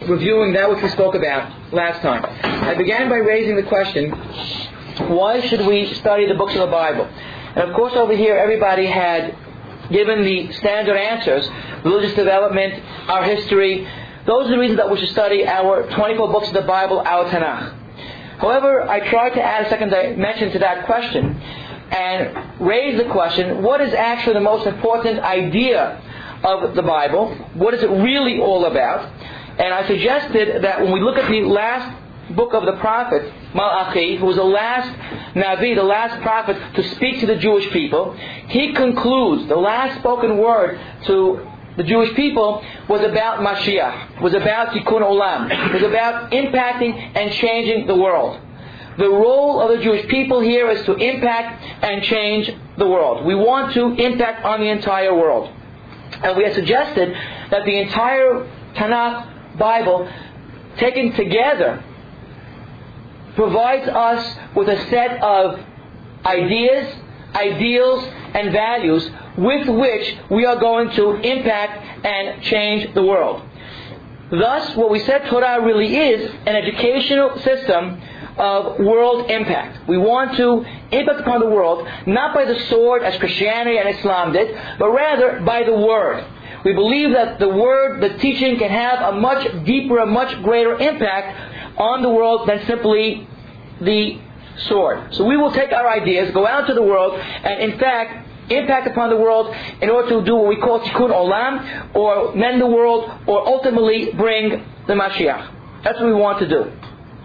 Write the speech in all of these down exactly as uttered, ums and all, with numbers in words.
reviewing that which we spoke about last time. I began by raising the question, why should we study the books of the Bible? And of course over here everybody had given the standard answers: religious development, our history. Those are the reasons that we should study our twenty-four books of the Bible, our Tanakh. However, I tried to add a second dimension to that question and raise the question, what is actually the most important idea of the Bible? What is it really all about? And I suggested that when we look at the last book of the prophet, Malachi, who was the last Navi, the last prophet to speak to the Jewish people, he concludes, the last spoken word to the Jewish people was about Mashiach, was about Tikkun Olam, was about impacting and changing the world. The role of the Jewish people here is to impact and change the world. We want to impact on the entire world. And we have suggested that the entire Tanakh Bible, taken together, provides us with a set of ideas, ideals, and values with which we are going to impact and change the world. Thus, what we said Torah really is an educational system of world impact. We want to impact upon the world, not by the sword as Christianity and Islam did, but rather by the Word. We believe that the Word, the teaching, can have a much deeper, a much greater impact on the world than simply the sword. So we will take our ideas, go out to the world, and in fact, impact upon the world in order to do what we call Tikkun Olam, or mend the world, or ultimately bring the Mashiach. That's what we want to do.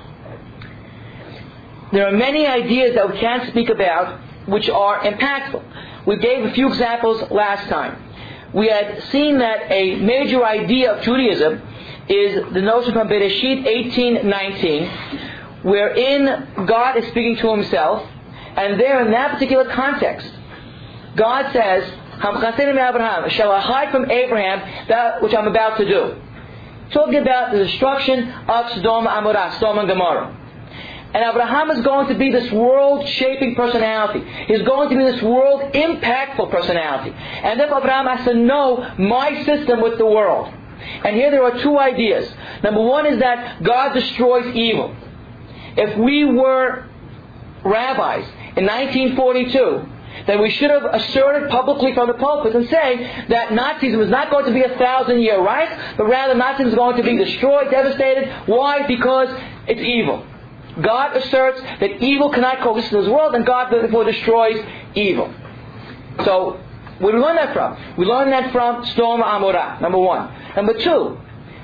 There are many ideas that we can speak about which are impactful. We gave a few examples last time. We had seen that a major idea of Judaism is the notion from Bereshit eighteen nineteen, wherein God is speaking to Himself, and there in that particular context, God says, shall I hide from Abraham that which I'm about to do? Talking about the destruction of Sodom and Amorah, Sodom and Gomorrah. And Abraham is going to be this world-shaping personality. He's going to be this world-impactful personality. And then Abraham has to know my system with the world. And here there are two ideas. Number one is that God destroys evil. If we were rabbis in nineteen forty-two, then we should have asserted publicly from the pulpit and say that Nazism is not going to be a thousand-year right, but rather Nazism is going to be destroyed, devastated. Why? Because it's evil. God asserts that evil cannot coexist in this world, and God therefore destroys evil. So, where do we learn that from? We learn that from Sodom and Amorah, number one. Number two,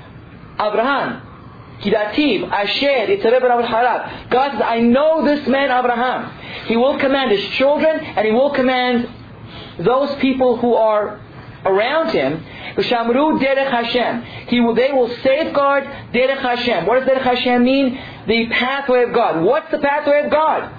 Abraham, Kidativ, Asher, Yitzareh ben Harab. God says, I know this man Abraham. He will command his children, and he will command those people who are around him. V'shamru derech Hashem. He will, they will safeguard derech Hashem. What does derech Hashem mean? The pathway of God. What's the pathway of God?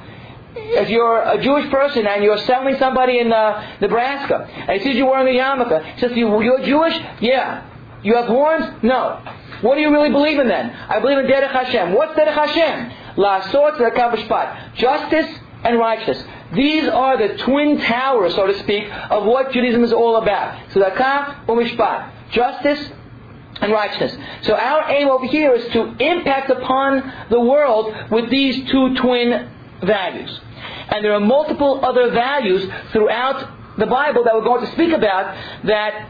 If you're a Jewish person and you're selling somebody in uh, Nebraska, and he sees you wearing a yarmulke, he says to you, you're Jewish? Yeah. You have horns? No. What do you really believe in then? I believe in derech Hashem. What's derech Hashem? La'asot v'lekav v'shpat. Justice and righteousness. These are the twin towers, so to speak, of what Judaism is all about. Tzedakah u'mishpat. Justice and righteousness. So our aim over here is to impact upon the world with these two twin values. And there are multiple other values throughout the Bible that we're going to speak about that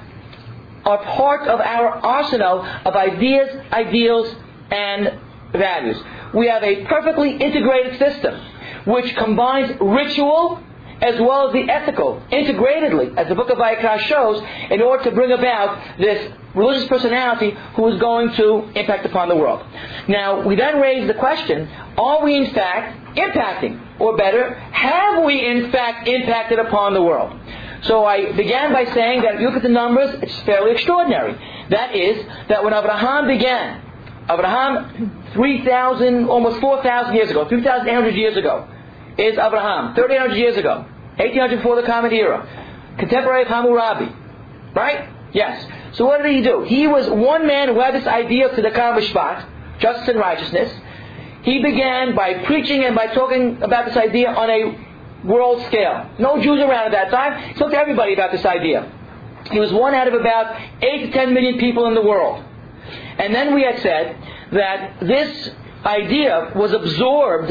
are part of our arsenal of ideas, ideals, and values. We have a perfectly integrated system which combines ritual as well as the ethical, integratedly, as the book of Vayikra shows, in order to bring about this religious personality who is going to impact upon the world. Now, we then raise the question, are we in fact impacting? Or better, have we in fact impacted upon the world? So I began by saying that if you look at the numbers, it's fairly extraordinary. That is, that when Abraham began, Abraham three thousand, almost four thousand years ago, three thousand eight hundred years ago, is Abraham, thirteen hundred years ago, eighteen hundred before the Common Era, contemporary of Hammurabi, right? Yes. So what did he do? He was one man who had this idea of tzedakah v'shvat, justice and righteousness. He began by preaching and by talking about this idea on a world scale. No Jews around at that time. He talked to everybody about this idea. He was one out of about eight to ten million people in the world. And then we had said that this idea was absorbed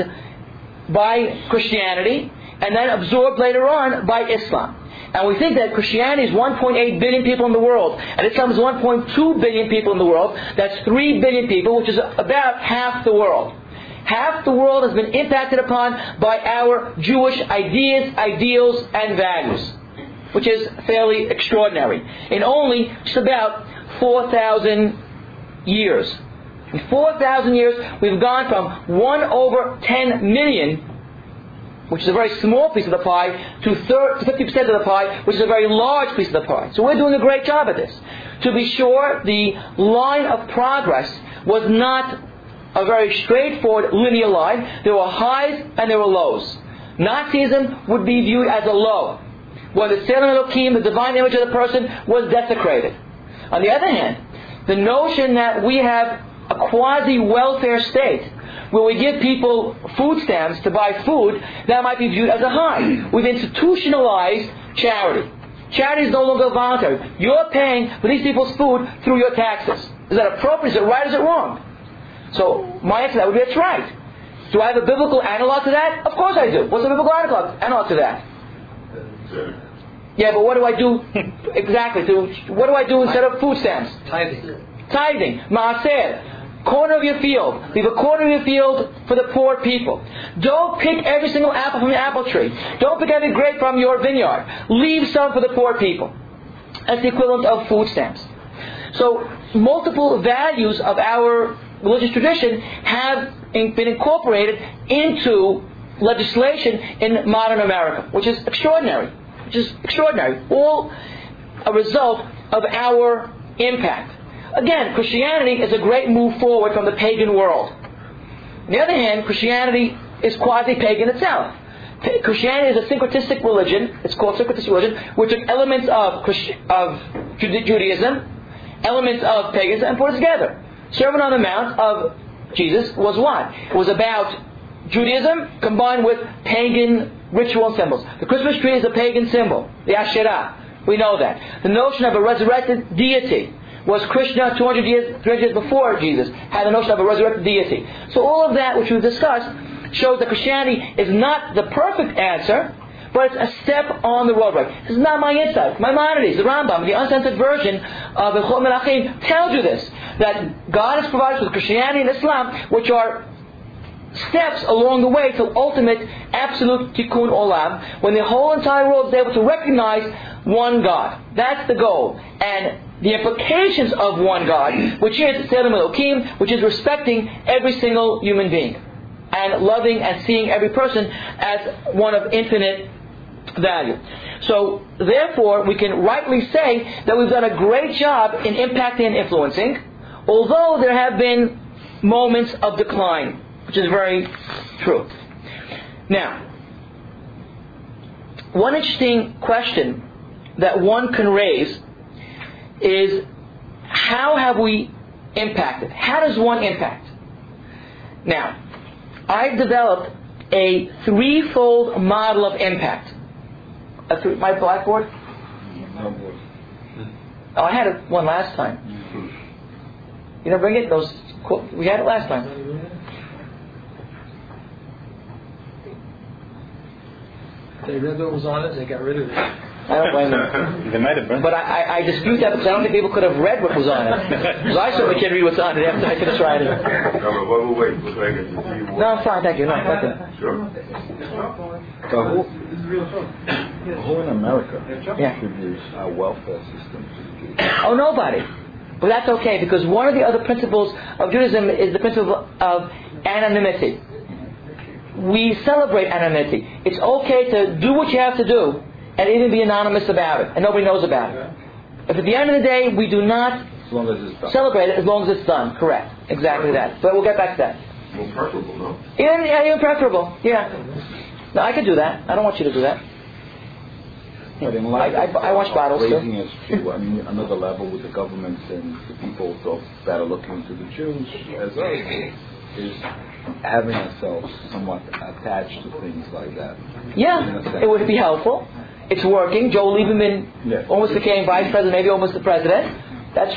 by Christianity and then absorbed later on by Islam. And we think that Christianity is one point eight billion people in the world, and Islam is one point two billion people in the world. That's three billion people, which is about half the world. Half the world has been impacted upon by our Jewish ideas, ideals, and values, which is fairly extraordinary. In only just about four thousand years. In four thousand years, we've gone from one over ten million, which is a very small piece of the pie, to fifty percent of the pie, which is a very large piece of the pie. So we're doing a great job at this. To be sure, the line of progress was not a very straightforward linear line. There were highs and there were lows. Nazism would be viewed as a low, when the Tselem Elokim, the divine image of the person, was desecrated. On the other hand, the notion that we have a quasi-welfare state, where we give people food stamps to buy food, that might be viewed as a high. We've institutionalized charity. Charity is no longer voluntary. You're paying for these people's food through your taxes. Is that appropriate? Is it right? Is it wrong? So my answer to that would be it's right. Do I have a biblical analog to that? Of course I do. What's the biblical analog, analog to that? Yeah, but what do I do exactly? To, what do I do instead of food stamps? Tithing. Tithing. Maaser. Corner of your field. Leave a corner of your field for the poor people. Don't pick every single apple from your apple tree. Don't pick every grape from your vineyard. Leave some for the poor people. That's the equivalent of food stamps. So, multiple values of our religious tradition have been incorporated into legislation in modern America, which is extraordinary. Which is extraordinary. All a result of our impact. Again, Christianity is a great move forward from the pagan world. On the other hand, Christianity is quasi-pagan itself. Christianity is a syncretistic religion. It's called syncretistic religion, which took elements of Christi- of Judaism, elements of paganism, and put it together. Sermon on the Mount of Jesus was what? It was about Judaism combined with pagan ritual and symbols. The Christmas tree is a pagan symbol, the Asherah. We know that. The notion of a resurrected deity was Krishna two hundred years, three hundred years before Jesus, had the notion of a resurrected deity. So all of that which we've discussed shows that Christianity is not the perfect answer, but it's a step on the roadway. This is not my insight. Maimonides, the Rambam, the uncensored version of the Chol Melachim tells you this, that God has provided with Christianity and Islam, which are steps along the way to ultimate absolute tikkun olam, when the whole entire world is able to recognize one God. That's the goal. And the implications of one God, which is Tselem Elokim, which is respecting every single human being, and loving and seeing every person as one of infinite value. So, therefore, we can rightly say that we've done a great job in impacting and influencing, although there have been moments of decline, which is very true. Now, one interesting question that one can raise is, how have we impacted? How does one impact? Now, I've developed a threefold model of impact. A th- my blackboard? Oh, I had it one last time. You didn't bring it? Those we had it last time. They read what was on it, they got rid of it. I don't blame them. They might have been. But I, I, I dispute that because I don't think people could have read what was on it. Because I certainly can't read what's on it after I finish writing. No, wait, wait, wait, wait. No, I'm fine, thank you. No, nothing. Sure. So who, who in America Yeah. contributes our welfare system to the Jews? Oh, nobody. But that's okay, because one of the other principles of Judaism is the principle of anonymity. We celebrate anonymity. It's okay to do what you have to do and even be anonymous about it, and nobody knows about it. If at the end of the day we do not As long as it's done. celebrate it, as long as it's done, correct, exactly that. But we'll get back to that. More preferable, no? Yeah, yeah, even preferable. Yeah. No, I could do that. I don't want you to do that. But in light I- I- of I watch bottles, too. raising us to, I mean, another level with the governments and the people so, that are looking to the Jews as us, is having ourselves somewhat attached to things like that. Yeah, it would be helpful. It's working. Joe Lieberman Yes. almost became vice president, maybe almost the president. That's true.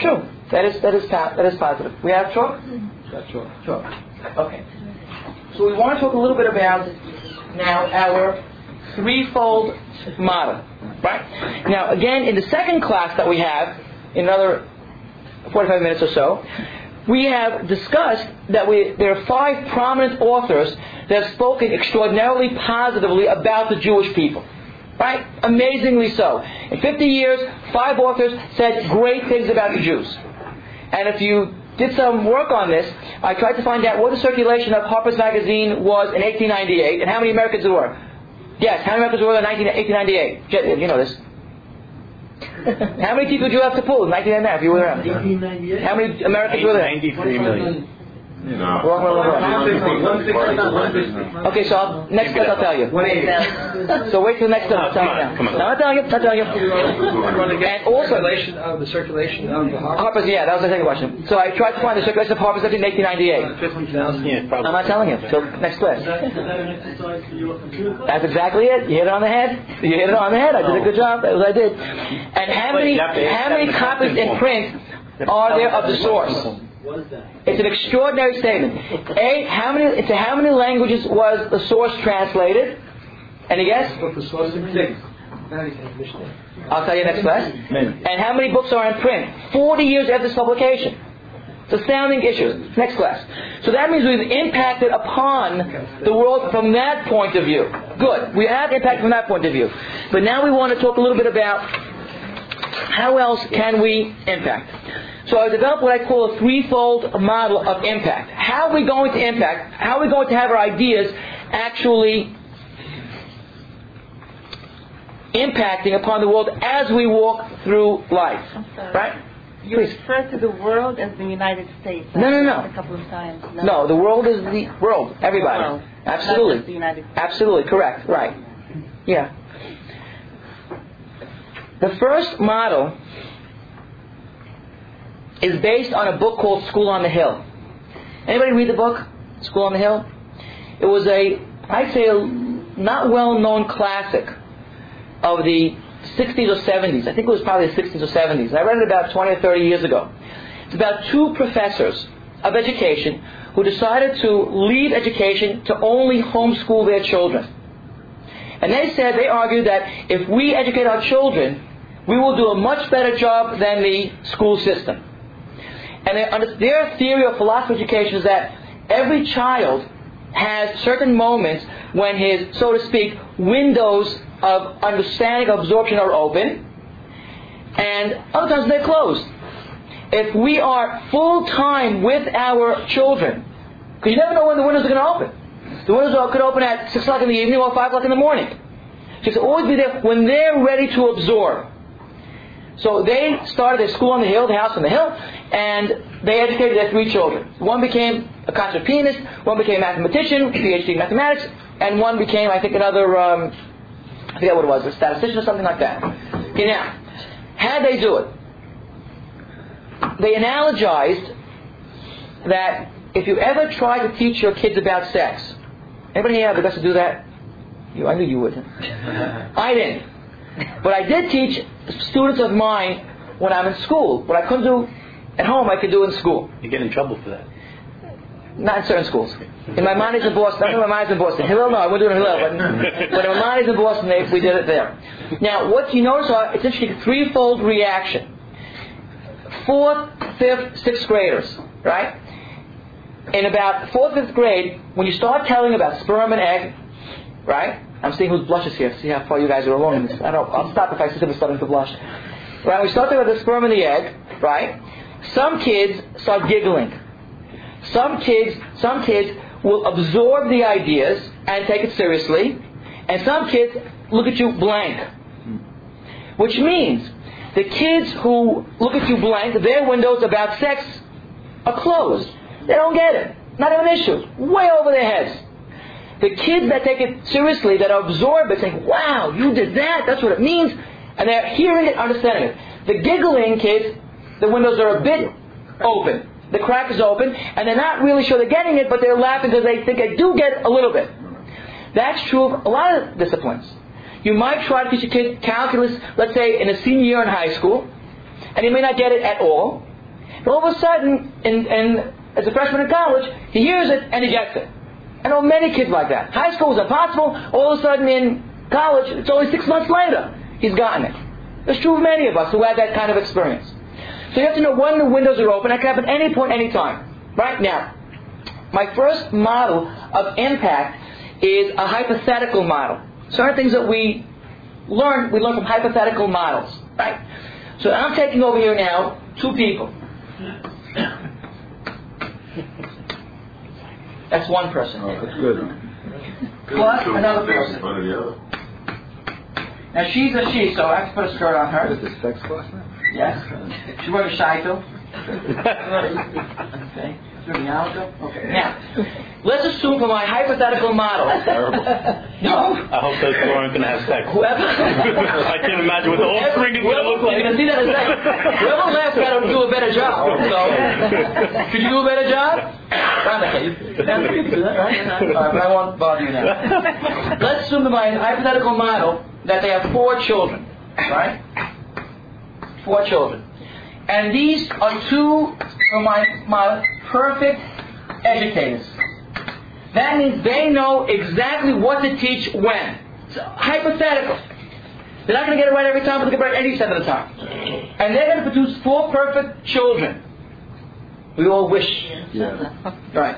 That is that is pa- that is positive. We have chalk? That's all. Chalk. Okay. So we want to talk a little bit about now our threefold model. Right? Now again, in the second class that we have, in another forty-five minutes or so, we have discussed that we there are five prominent authors that have spoken extraordinarily positively about the Jewish people. Right? Amazingly so. In fifty years, five authors said great things about the Jews. And if you did some work on this, I tried to find out what the circulation of Harper's Magazine was in eighteen ninety-eight and how many Americans there were. Yes, how many Americans were there in eighteen ninety-eight? You know this. How many people did you have to pull in nineteen ninety-nine if you were around? eighteen ninety-eight. How many Americans were there? ninety-three million. No. Wrong, wrong, wrong, wrong. Okay, so I'll, next class I'll tell you. So wait till the next class I'll tell you now. Come on. No, I'll tell you, I'll tell you. And also, Circulation of the circulation of the Harper. Harper's, yeah, that was the second question. So I tried to find the circulation of Harper's in eighteen ninety-eight. Fifty thousand. Yeah, probably. I'm not telling you. So next class. Is that an exercise for your computer class? That's exactly it. You hit it on the head. You hit it on the head. I did a good job. That was what I did. And how many how many copies in print are there of the source? What is that? It's an extraordinary statement. A, how many into how many languages was the source translated? Any guess? But the source is six. I'll tell you next class. And how many books are in print? Forty years after this publication. It's astounding issues. Next class. So that means we've impacted upon the world from that point of view. Good. We have impact from that point of view. But now we want to talk a little bit about how else can we impact. So I developed what I call a threefold model of impact. How are we going to impact? How are we going to have our ideas actually impacting upon the world as we walk through life? I'm sorry. Right? You Please. refer to the world as the United States. No, no, no. A couple of times. No, No, the world is the world. Everybody. The world. Not Absolutely. just the United States. Absolutely. Correct. Right. Yeah. The first model is based on a book called School on the Hill. Anybody read the book, School on the Hill? It was a, I'd say, a not well-known classic of the sixties or seventies. I think it was probably the sixties or seventies. I read it about twenty or thirty years ago. It's about two professors of education who decided to leave education to only homeschool their children. And they said, they argued that if we educate our children, we will do a much better job than the school system. And they, their theory of philosophy of education is that every child has certain moments when his, so to speak, windows of understanding, absorption are open, and other times they're closed. If we are full-time with our children, because you never know when the windows are going to open. The windows could open at six o'clock in the evening or five o'clock in the morning. So you have to always be there when they're ready to absorb. So they started their school on the hill, the house on the hill, and they educated their three children. One became a concert pianist, one became a mathematician, P H D in mathematics, and one became, I think, another, um, I forget what it was, a statistician or something like that. Okay, now, how did they do it? They analogized that if you ever try to teach your kids about sex, anybody here ever got to do that? You, I knew you would. I didn't. But I did teach students of mine when I'm in school. What I couldn't do at home, I could do in school. You get in trouble for that. Not in certain schools. In my mind is in Boston. I know my mind is in Boston. Hillel, no, I wouldn't do it in Hillel. But, but in my mind is in Boston, they, we did it there. Now, what you notice are, it's interesting, a threefold reaction. Fourth, fifth, sixth graders, right? In about fourth, fifth grade, when you start telling about sperm and egg, right? I'm seeing who blushes here. See how far you guys are along in this. I don't. I'll stop if I see someone starting to blush. Right? We start talking about the sperm and the egg, right? Some kids start giggling. Some kids, some kids will absorb the ideas and take it seriously, and some kids look at you blank. Which means the kids who look at you blank, their windows about sex are closed. They don't get it. Not even an issue. Way over their heads. The kids that take it seriously, that absorb it, think, wow, you did that, that's what it means, and they're hearing it, understanding it. The giggling kids, the windows are a bit open. The crack is open, and they're not really sure they're getting it, but they're laughing because they think they do get a little bit. That's true of a lot of disciplines. You might try to teach a kid calculus, let's say, in a senior year in high school, and he may not get it at all. And all of a sudden, in, in, as a freshman in college, he hears it and he gets it. I know many kids like that. High school was impossible. All of a sudden in college, it's only six months later, he's gotten it. It's true of many of us who had that kind of experience. So you have to know when the windows are open. That can happen at any point, any time. Right now, my first model of impact is a hypothetical model. Certain things that we learn, we learn from hypothetical models. Right? So I'm taking over here now two people. That's one person. Oh, that's good. Plus another Things in person. front of the other. Now she's a she, so I have to put a skirt on her. Is this sex class now? Yes. She wears a shaito. Okay. Okay. Now, let's assume for my hypothetical model. Terrible. No. I hope those two aren't going to have sex. Whoever. I can't imagine what the whole string is going to look like. You can see that as that. Whoever laughs got to do a better job. So, could you do a better job? Okay, you you can do that, right? All right, but I won't bother you now. Let's assume that my hypothetical model that they have four children, right? Four children. And these are two of my, my perfect educators. That means they know exactly what to teach when. It's hypothetical. They're not going to get it right every time, but they get it right eighty percent of the time. And they're going to produce four perfect children. We all wish. Yeah. Right.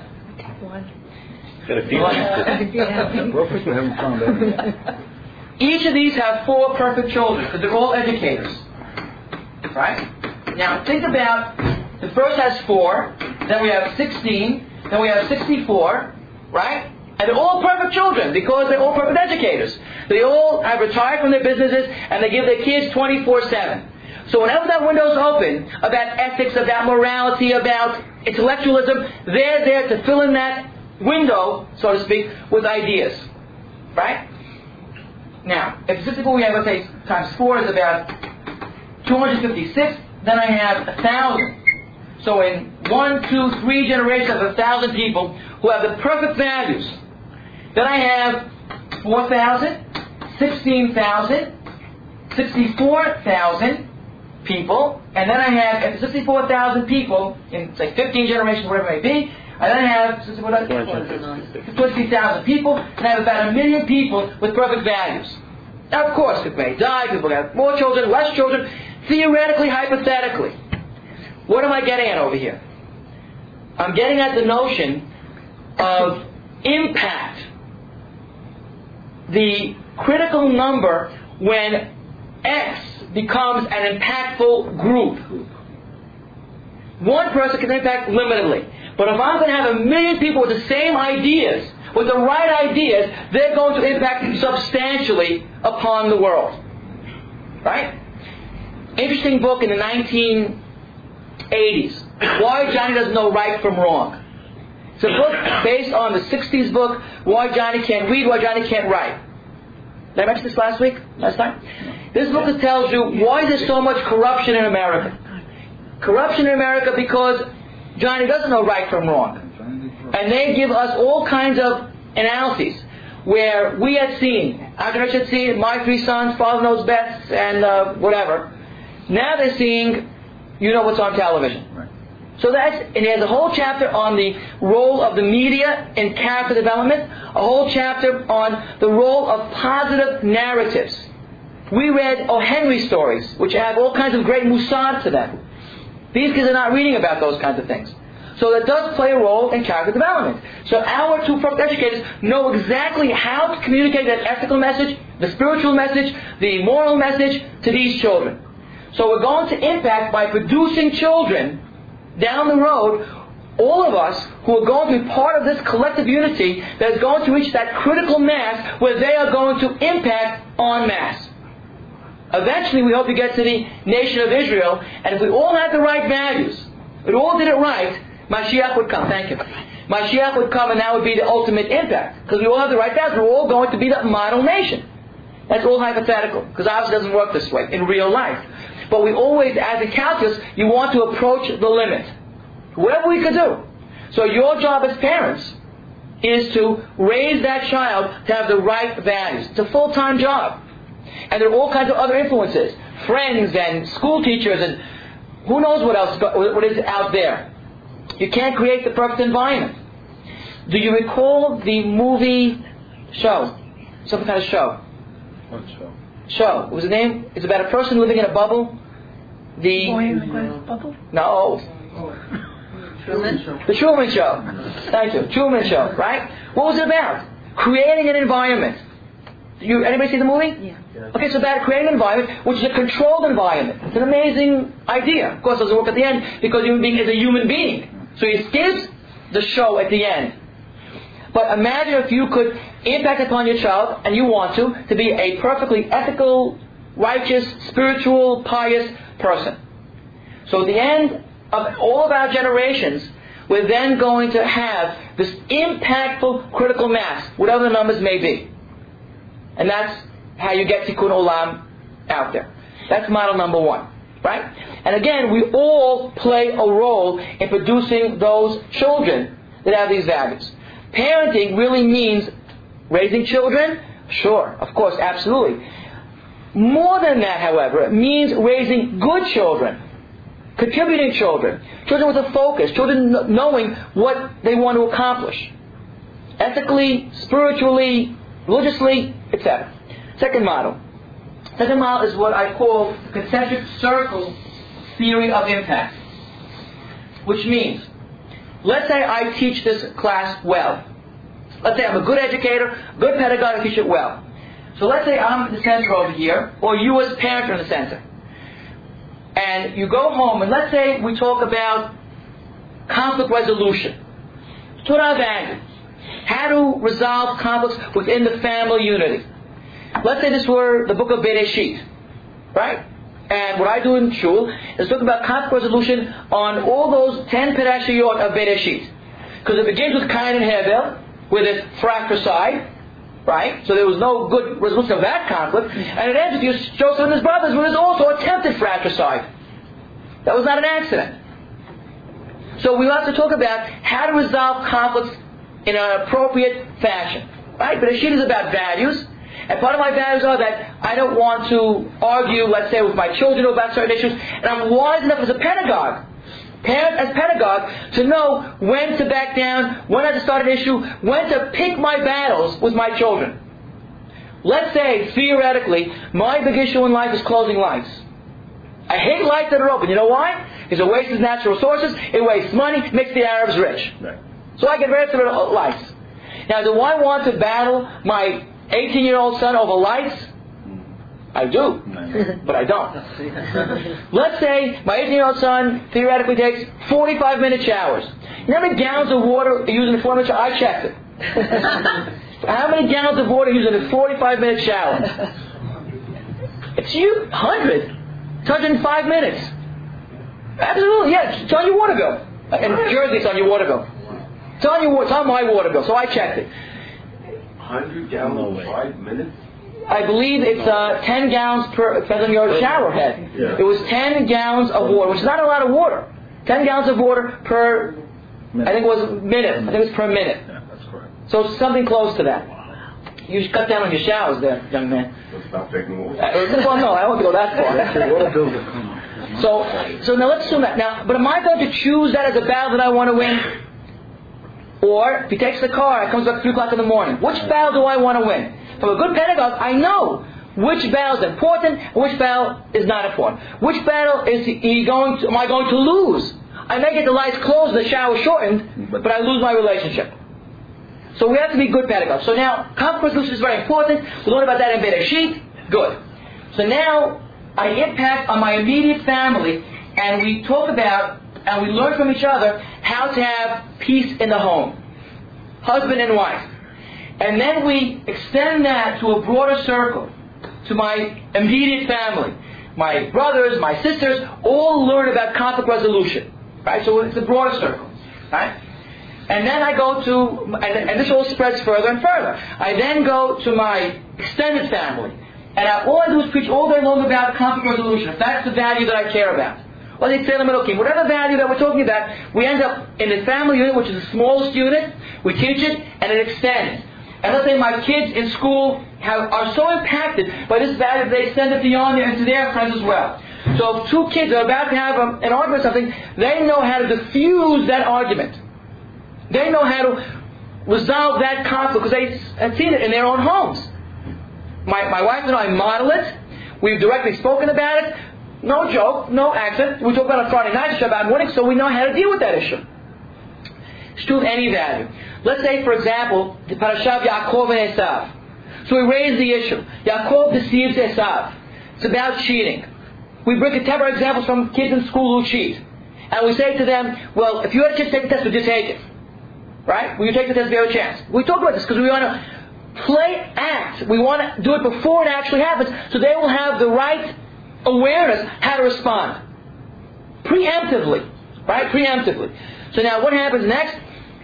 Got a feeling. Perfect, we haven't found that. Each of these have four perfect children because they're all educators. Right? Now think about, the first has four, then we have sixteen, then we have sixty-four, right? And they're all perfect children because they're all perfect educators. They all have retired from their businesses and they give their kids twenty-four seven. So whenever that window's open about ethics, about morality, about intellectualism, they're there to fill in that window, so to speak, with ideas. Right? Now, if sixty-four we have, let's say, times four is about two hundred fifty-six, then I have one thousand. So in one, two, three generations of one thousand people who have the perfect values. Then I have four thousand, sixteen thousand, sixty-four thousand people, and then I have sixty-four thousand people in, say, fifteen generations, whatever it may be, and then I have twenty thousand people, and I have about a million people with perfect values. Now, of course, people may die, people have more children, less children, theoretically, hypothetically. What am I getting at over here? I'm getting at the notion of impact. The critical number when X becomes an impactful group. One person can impact limitedly. But if I'm going to have a million people with the same ideas, with the right ideas, they're going to impact substantially upon the world. Right? Interesting book in the nineteen eighties. Why Johnny Doesn't Know Right from Wrong. It's a book based on the sixties book, Why Johnny Can't Read, Why Johnny Can't Write. Did I mention this last week? Last time? This book that tells you why there's so much corruption in America. Corruption in America because Johnny doesn't know right from wrong. And they give us all kinds of analyses where we had seen, Agnes had seen, My Three Sons, Father Knows Best, and uh, whatever. Now they're seeing, you know what's on television. So that's, and there's a whole chapter on the role of the media in character development, a whole chapter on the role of positive narratives. We read O. Henry stories, which have all kinds of great musad to them. These kids are not reading about those kinds of things. So that does play a role in character development. So our two perfect educators know exactly how to communicate that ethical message, the spiritual message, the moral message to these children. So we're going to impact by producing children down the road, all of us who are going to be part of this collective unity that is going to reach that critical mass where they are going to impact en masse. Eventually, we hope to get to the nation of Israel, and if we all had the right values, if we all did it right, Mashiach would come. Thank you. Mashiach would come, and that would be the ultimate impact. Because we all have the right values. We're all going to be the model nation. That's all hypothetical, because obviously it doesn't work this way in real life. But we always, as a calculus, you want to approach the limit. Whatever we could do. So your job as parents is to raise that child to have the right values. It's a full-time job. And there are all kinds of other influences. Friends and school teachers and who knows what else, what is out there. You can't create the perfect environment. Do you recall the movie show? Some kind of show. What show? Show. What was the name? It's about a person living in a bubble. The Boy in the glass bubble? No. Truman? The Truman Show. Thank you. Truman Show, right? What was it about? Creating an environment. You, anybody see the movie? Yeah. Okay, so about creating an environment which is a controlled environment. It's an amazing idea. Of course, it doesn't work at the end because human being is a human being. So he skips the show at the end. But imagine if you could impact upon your child, and you want to, to be a perfectly ethical, righteous, spiritual, pious person. So at the end of all of our generations, we're then going to have this impactful critical mass, whatever the numbers may be. And that's how you get Tikkun Olam out there. That's model number one. Right? And again, we all play a role in producing those children that have these values. Parenting really means raising children? Sure, of course, absolutely. More than that, however, it means raising good children, contributing children, children with a focus, children knowing what they want to accomplish, ethically, spiritually, religiously, et cetera. Second model. Second model is what I call the concentric circle theory of impact, which means, let's say I teach this class well. Let's say I'm a good educator, good pedagogue, I teach it well. So let's say I'm in the center over here, or you as parent are in the center. And you go home, and let's say we talk about conflict resolution. Torah value. How to resolve conflicts within the family unity. Let's say this were the book of Bereshit, right? And what I do in shul is talk about conflict resolution on all those ten parashiyot of Bereshit. Because it begins with Cain and Hevel, with its fratricide, right? So there was no good resolution of that conflict. And it ends with Joseph and his brothers, where there's also attempted fratricide. That was not an accident. So we have to talk about how to resolve conflicts in an appropriate fashion, right? Bereshit is about values. And part of my values are that I don't want to argue, let's say, with my children about certain issues. And I'm wise enough as a pedagogue, parent as pedagogue, to know when to back down, when to start an issue, when to pick my battles with my children. Let's say, theoretically, my big issue in life is closing lights. I hate lights that are open. You know why? Because it wastes natural resources, it wastes money, makes the Arabs rich. Right. So I get rid of lights. Now, do I want to battle my eighteen-year-old son over lights? I do, but I don't. Let's say my eighteen-year-old son theoretically takes forty-five minute showers. You know how many gallons of water are using in four minute shower? I checked it. How many gallons of water are using in a forty-five minute shower? It's you, one hundred. It's one hundred five minutes. Absolutely, yeah. It's on your water bill. In Jersey, it's on your water bill. It's on your, it's on my water bill, so I checked it. one hundred gallons in five minutes? I believe it's uh, ten gallons per, depends on your shower head. Yeah. It was ten gallons of water, which is not a lot of water. ten gallons of water per, minute. I think it was minute. I think it was per minute. Yeah, that's correct. So something close to that. You should cut down on your showers there, young man. So stop taking water. Uh, well, no, I won't go that far. so, so now let's assume that. Now, but am I going to choose that as a battle that I want to win? Or, if he takes the car, it comes back at three o'clock in the morning. Which battle do I want to win? From a good pedagogue, I know which battle is important and which battle is not important. Which battle is he going to, am I going to lose? I may get the lights closed and the shower shortened, but I lose my relationship. So we have to be good pedagogues. So now, conflict resolution is very important. We learned about that in Bereshit. Good. So now, I impact on my immediate family, and we talk about, and we learn from each other, how to have peace in the home. Husband and wife. And then we extend that to a broader circle, to my immediate family. My brothers, my sisters, all learn about conflict resolution. Right? So it's a broader circle. Right? And then I go to, and, and this all spreads further and further. I then go to my extended family. And I, all I do is preach all day long about conflict resolution, if that's the value that I care about. Or the Tzelem Elokim, whatever value that we're talking about, we end up in the family unit, which is the smallest unit, we teach it, and it extends. And let's say my kids in school have, are so impacted by this value that they extend it beyond there into their friends as well. So if two kids are about to have a, an argument or something, they know how to diffuse that argument. They know how to resolve that conflict because they have seen it in their own homes. My, my wife and I model it. We've directly spoken about it. No joke, no accent. We talk about it on Friday night, Shabbat morning, so we know how to deal with that issue. It's true of any value. Let's say, for example, the Parashat of Yaakov and Esav. So we raise the issue. Yaakov deceives Esav. It's about cheating. We bring contemporary examples from kids in school who cheat. And we say to them, well, if you had a chance to take the test, would you take it? Right? Will you take the test if you have a chance? We talk about this because we want to play act. We want to do it before it actually happens so they will have the right awareness how to respond. Preemptively. Right? Preemptively. So now what happens next?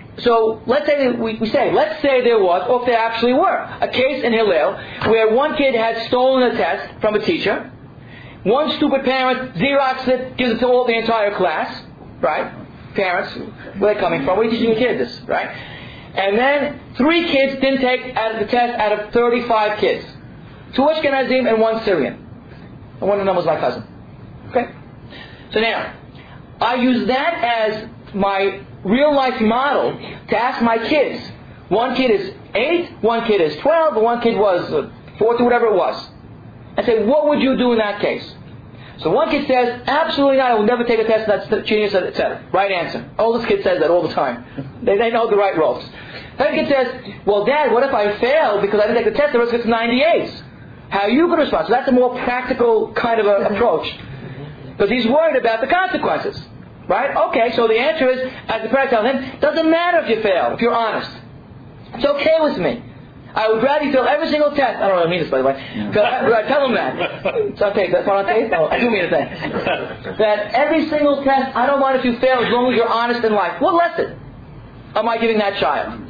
So let's say that we, we say, let's say there was, or if there actually were, a case in Hillel where one kid had stolen a test from a teacher. One stupid parent Xeroxes it, gives it to all the entire class. Right? Parents, where are they coming from? Where are you teaching your kids this? Right? And then three kids didn't take out of the test out of thirty-five kids. Two Ashkenazim and one Syrian. And one of them was my cousin. Okay? So now, I use that as my real life model to ask my kids. One kid is eight, one kid is twelve, and one kid was uh, fourteen, whatever it was. I say, what would you do in that case? So one kid says, absolutely not, I will never take a test, that's cheating, et cetera. Right answer. Oldest kid says that all the time. They, they know the right ropes. Second kid says, well, Dad, what if I fail because I didn't take the test, the risk is ninety-eight? How are you going to respond? So that's a more practical kind of a approach. Because he's worried about the consequences. Right? Okay, so the answer is, as the parent tells him, it doesn't matter if you fail, if you're honest. It's okay with me. I would rather you fail every single test. I don't really mean this, by the way. I, I tell him that. It's okay, that's not on tape? No, I do mean it then. That every single test, I don't mind if you fail as long as you're honest in life. What lesson am I giving that child?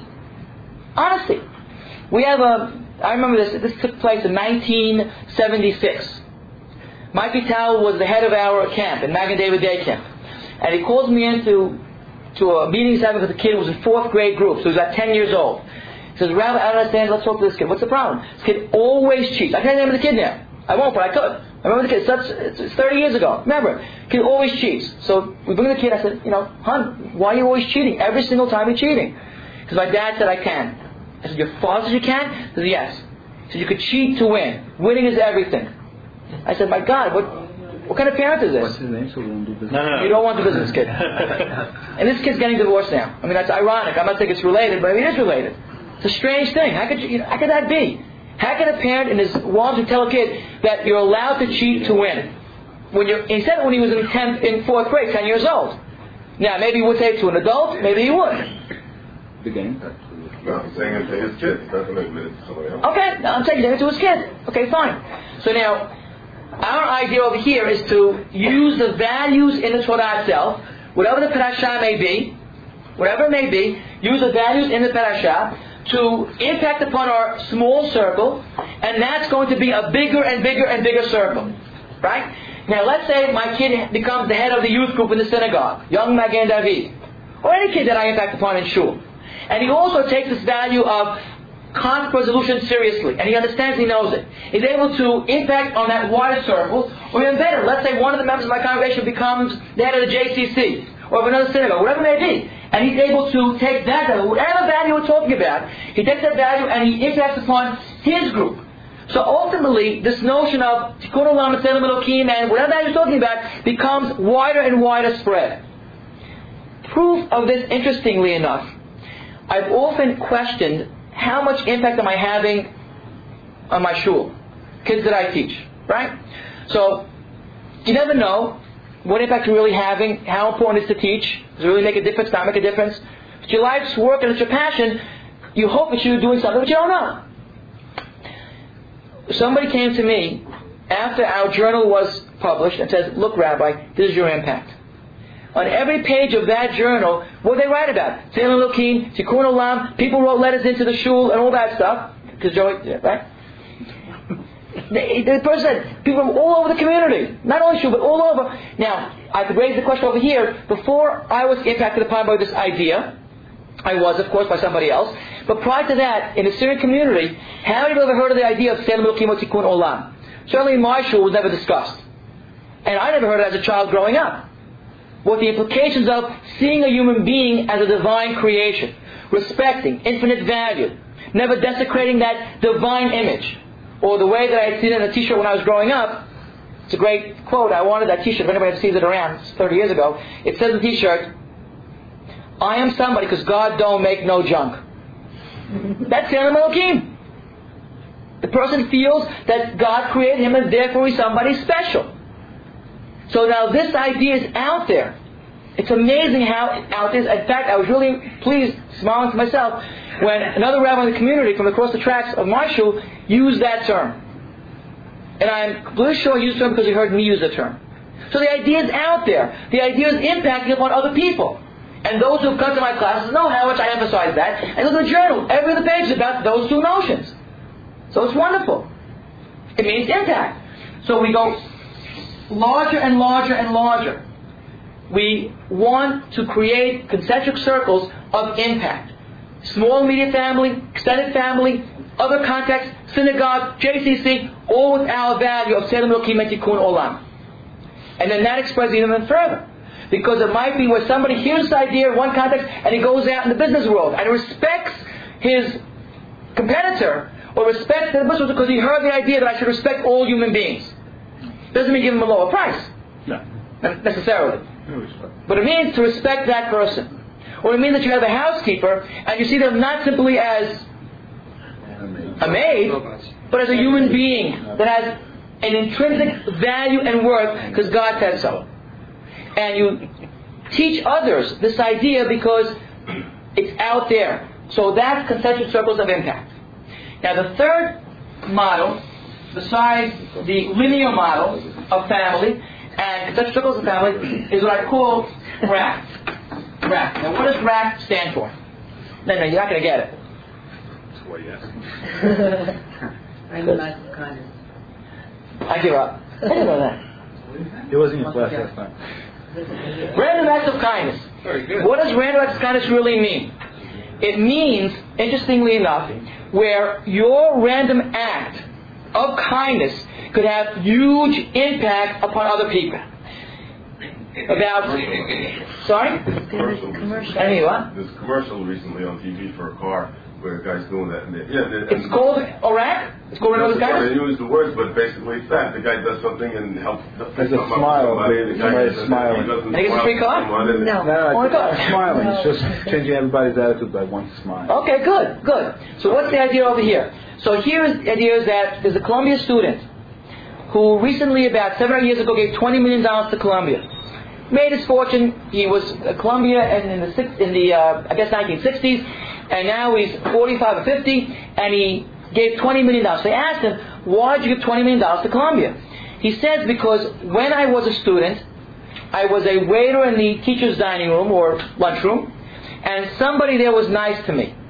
Honesty. We have a, I remember this, this took place in nineteen seventy-six. Mike Vital was the head of our camp, in Magen David Day Camp. And he calls me into to a meeting he's having with a kid who was in fourth grade group, so he was about ten years old. He says, Rabbi, I don't understand, let's talk to this kid. What's the problem? This kid always cheats. I can't remember the kid now. I won't, but I could. I remember the kid. Such, it's thirty years ago. Remember, kid always cheats. So we bring the kid, I said, you know, hon, why are you always cheating? Every single time you're cheating. Because my dad said I can. I said, your father said you can? He said, yes. He said, you could cheat to win. Winning is everything. I said, my God, what... What kind of parent is this? What's his name? So we won't do business. No, no, no. You don't want the business kid. And this kid's getting divorced now. I mean, that's ironic. I'm not saying it's related, but I mean, it is related. It's a strange thing. How could you, you know, how could that be? How can a parent in his want to tell a kid that you're allowed to cheat to win? When you're, he said it when he was in tenth, in fourth grade, ten years old. Now, maybe he would say it to an adult. Maybe he would. The game. No, I'm saying it to his kid. He's not going to admit it to somebody else. Okay, I'm saying it to his kid. Okay, fine. So now, our idea over here is to use the values in the Torah itself, whatever the parasha may be, whatever it may be, use the values in the parasha to impact upon our small circle, and that's going to be a bigger and bigger and bigger circle. Right? Now let's say my kid becomes the head of the youth group in the synagogue, young Magen David, or any kid that I impact upon in shul. And he also takes this value of conflict resolution seriously, and he understands, he knows it. He's able to impact on that wider circle, or even better, let's say one of the members of my congregation becomes the head of the J C C, or of another synagogue, whatever it may be, and he's able to take that value, whatever value we're talking about, he takes that value and he impacts upon his group. So ultimately, this notion of Tikkun Olam, Tzelem Elokim, and whatever value you're talking about, becomes wider and wider spread. Proof of this, interestingly enough, I've often questioned how much impact am I having on my shul, kids that I teach, right? So, you never know what impact you're really having, how important it is to teach. Does it really make a difference, not make a difference? It's your life's work and it's your passion. You hope that you're doing something, but you don't know. Somebody came to me after our journal was published and says, look, Rabbi, this is your impact. On every page of that journal, what did they write about? Tzelem Elokim, Tikkun Olam, people wrote letters into the shul and all that stuff. Because Joey, right? the, the person said, people from all over the community. Not only shul, but all over. Now, I could raise the question over here. Before I was impacted upon by this idea, I was, of course, by somebody else. But prior to that, in the Syrian community, how many people ever heard of the idea of Tzelem Elokim or Tikkun Olam? Certainly in my shul, it was never discussed. And I never heard it as a child growing up. What the implications of seeing a human being as a divine creation, respecting, infinite value, never desecrating that divine image. Or the way that I had seen it in a t-shirt when I was growing up. It's a great quote. I wanted that t-shirt. If anybody sees it around, it's thirty years ago. It says in the t-shirt, I am somebody because God don't make no junk. That's Tzelem Elokim. The person feels that God created him and therefore he's somebody special. So now this idea is out there. It's amazing how out there is. In fact, I was really pleased, smiling to myself, when another rabbi in the community from across the tracks of my shul used that term. And I'm completely sure he used the term because he heard me use the term. So the idea is out there. The idea is impacting upon other people. And those who have come to my classes know how much I emphasize that. And look at the journal. Every other page is about those two notions. So it's wonderful. It means impact. So we go larger and larger and larger. We want to create concentric circles of impact. Small immediate family, extended family, other contexts, synagogue, J C C, all with our value of Tzelem Elokim and Tikkun Olam. And then that expresses even further. Because it might be where somebody hears this idea in one context and he goes out in the business world and respects his competitor or respects the business because he heard the idea that I should respect all human beings. Doesn't mean give him a lower price. No. Not necessarily. But it means to respect that person. Or it means that you have a housekeeper and you see them not simply as a maid, but as a human being that has an intrinsic value and worth because God said so. And you teach others this idea because it's out there. So that's concentric circles of impact. Now the third model, besides the linear model of family and concentric circles of family, is what I call R A C. R A C. Now what does R A C stand for? No, no, you're not going to get it. That's why you asked. Random acts of kindness. I give up. I didn't know that. It was in your class last time. Random acts of kindness. Very good. What does random acts of kindness really mean? It means, interestingly enough, where your random act of kindness could have huge impact upon other people. About, sorry? Commercial. Commercial. Any what? There's a commercial recently on T V for a car where a guy's doing that. And they, yeah, they, It's called a rack? It's called random acts of They kindness? use the words, but basically it's that. The guy does something and helps. There's a smile, Somebody, the guy somebody's doesn't- smiling. he doesn't And he gets a free smile car? to someone and- No. No, Oh, it's God. smiling. It's just changing everybody's attitude by one smile. Okay, good, good. So what's the idea over here? So here is the idea is that there's a Columbia student who recently, about seven or eight years ago, gave twenty million dollars to Columbia. Made his fortune. He was at Columbia in, in the six, in the uh, I guess nineteen sixties, and now he's forty-five or fifty, and he gave twenty million dollars. So they asked him, why did you give twenty million dollars to Columbia? He says, because when I was a student, I was a waiter in the teacher's dining room or lunchroom, and somebody there was nice to me.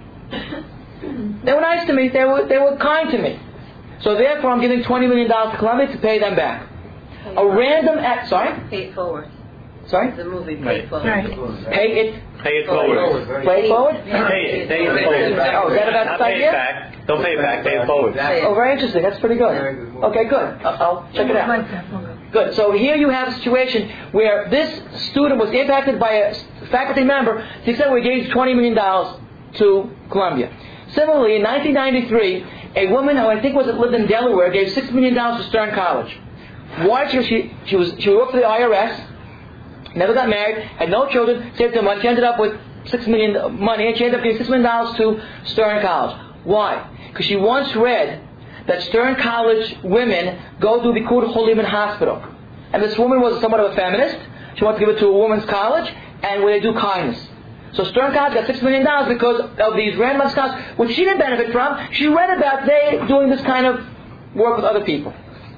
They were nice to me. They were they were kind to me. So therefore, I'm giving twenty million dollars to Columbia to pay them back. A random act. Sorry, Pay it forward. sorry. The movie Pay Right. It Forward. Right. Pay it. Pay it forward. Play it forward. Pay it. Pay it forward. Oh, is that about Not this pay idea? it back. Don't pay it back. Pay it forward. Oh, very interesting. That's pretty good. Okay, good. I'll, I'll check it out. Good. So here you have a situation where this student was impacted by a faculty member to the extent where he gave twenty million dollars to Columbia. Similarly, in nineteen ninety-three, a woman who I think was lived in Delaware gave six million dollars to Stern College. Why? She, she, she, was, she worked for the I R S, never got married, had no children, saved her money. She ended up with six million dollars money, and she ended up giving six million dollars to Stern College. Why? Because she once read that Stern College women go to Bikur Cholim in hospital. And this woman was somewhat of a feminist. She wanted to give it to a women's college, and where they do kindness. So Stern College got six million dollars because of these random scholars, which she didn't benefit from. She read about they doing this kind of work with other people.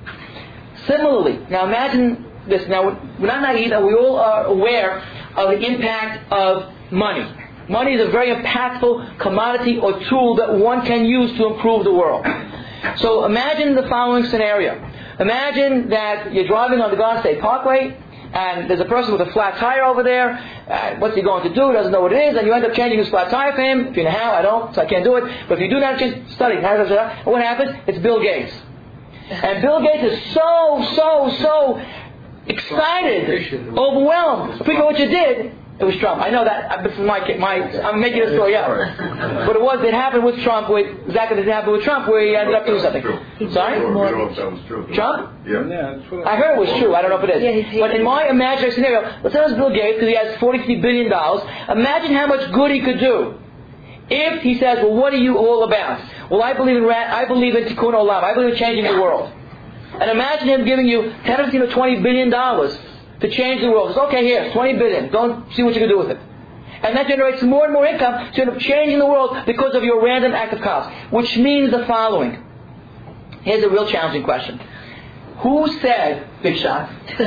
Similarly, now imagine this. Now, we're not naive, and we all are aware of the impact of money. Money is a very impactful commodity or tool that one can use to improve the world. So imagine the following scenario. Imagine that you're driving on the Garden State Parkway, and there's a person with a flat tire over there. Uh, what's he going to do? He doesn't know what it is, and you end up changing his flat tire for him. If you know how, I don't, so I can't do it. But if you do that, just study. And what happens? It's Bill Gates. And Bill Gates is so, so, so excited, overwhelmed. Figure what you did. It was Trump. I know that. This is my, my I'm making a story up. But it was, it happened with Trump, with, exactly it happened with Trump, where he ended up doing something. Sorry? We don't know if that was true. Trump? Yeah. Yeah, I heard it was true. I don't know if it is. But in my imaginary scenario, let's say it was Bill Gates, because he has forty-three billion dollars. Imagine how much good he could do if he says, well, what are you all about? Well, I believe in I believe in Tikkun Olam. I believe in changing the world. And imagine him giving you ten, fifteen, or twenty billion dollars to change the world. It's okay, here, twenty billion. Go and see what you can do with it. And that generates more and more income to end up changing the world because of your random act of chaos. Which means the following. Here's a real challenging question. Who said, big shot,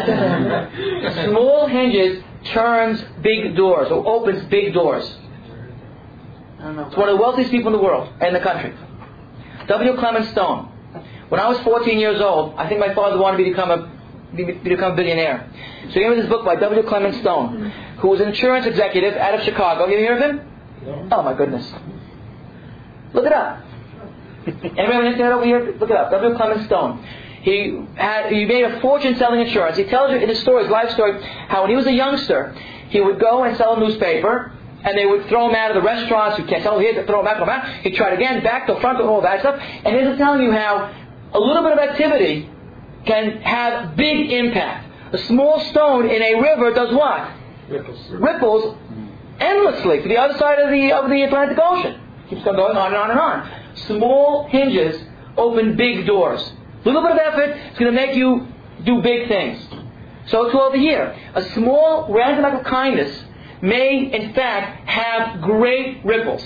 small hinges turns big doors, or opens big doors? I don't know. It's one of the wealthiest people in the world, and the country. W. Clement Stone. When I was fourteen years old, I think my father wanted me to become a Be, become a billionaire. So he gave me this book by W. Clement Stone, who was an insurance executive out of Chicago. You hear of him? No. Oh my goodness. Look it up. Anybody have internet over here? Look it up. W. Clement Stone. He had he made a fortune selling insurance. He tells you in his story, his life story, how when he was a youngster, he would go and sell a newspaper, and they would throw him out of the restaurants. You can't tell here to throw him out, throw him out. He'd try it again, back to front, and all that stuff. And he's telling you how a little bit of activity can have big impact. A small stone in a river does what? Ripples. Ripples endlessly to the other side of the of the Atlantic Ocean. Keeps on going on and on and on. Small hinges open big doors. A little bit of effort is going to make you do big things. So to over here, a small random act of kindness may in fact have great ripples.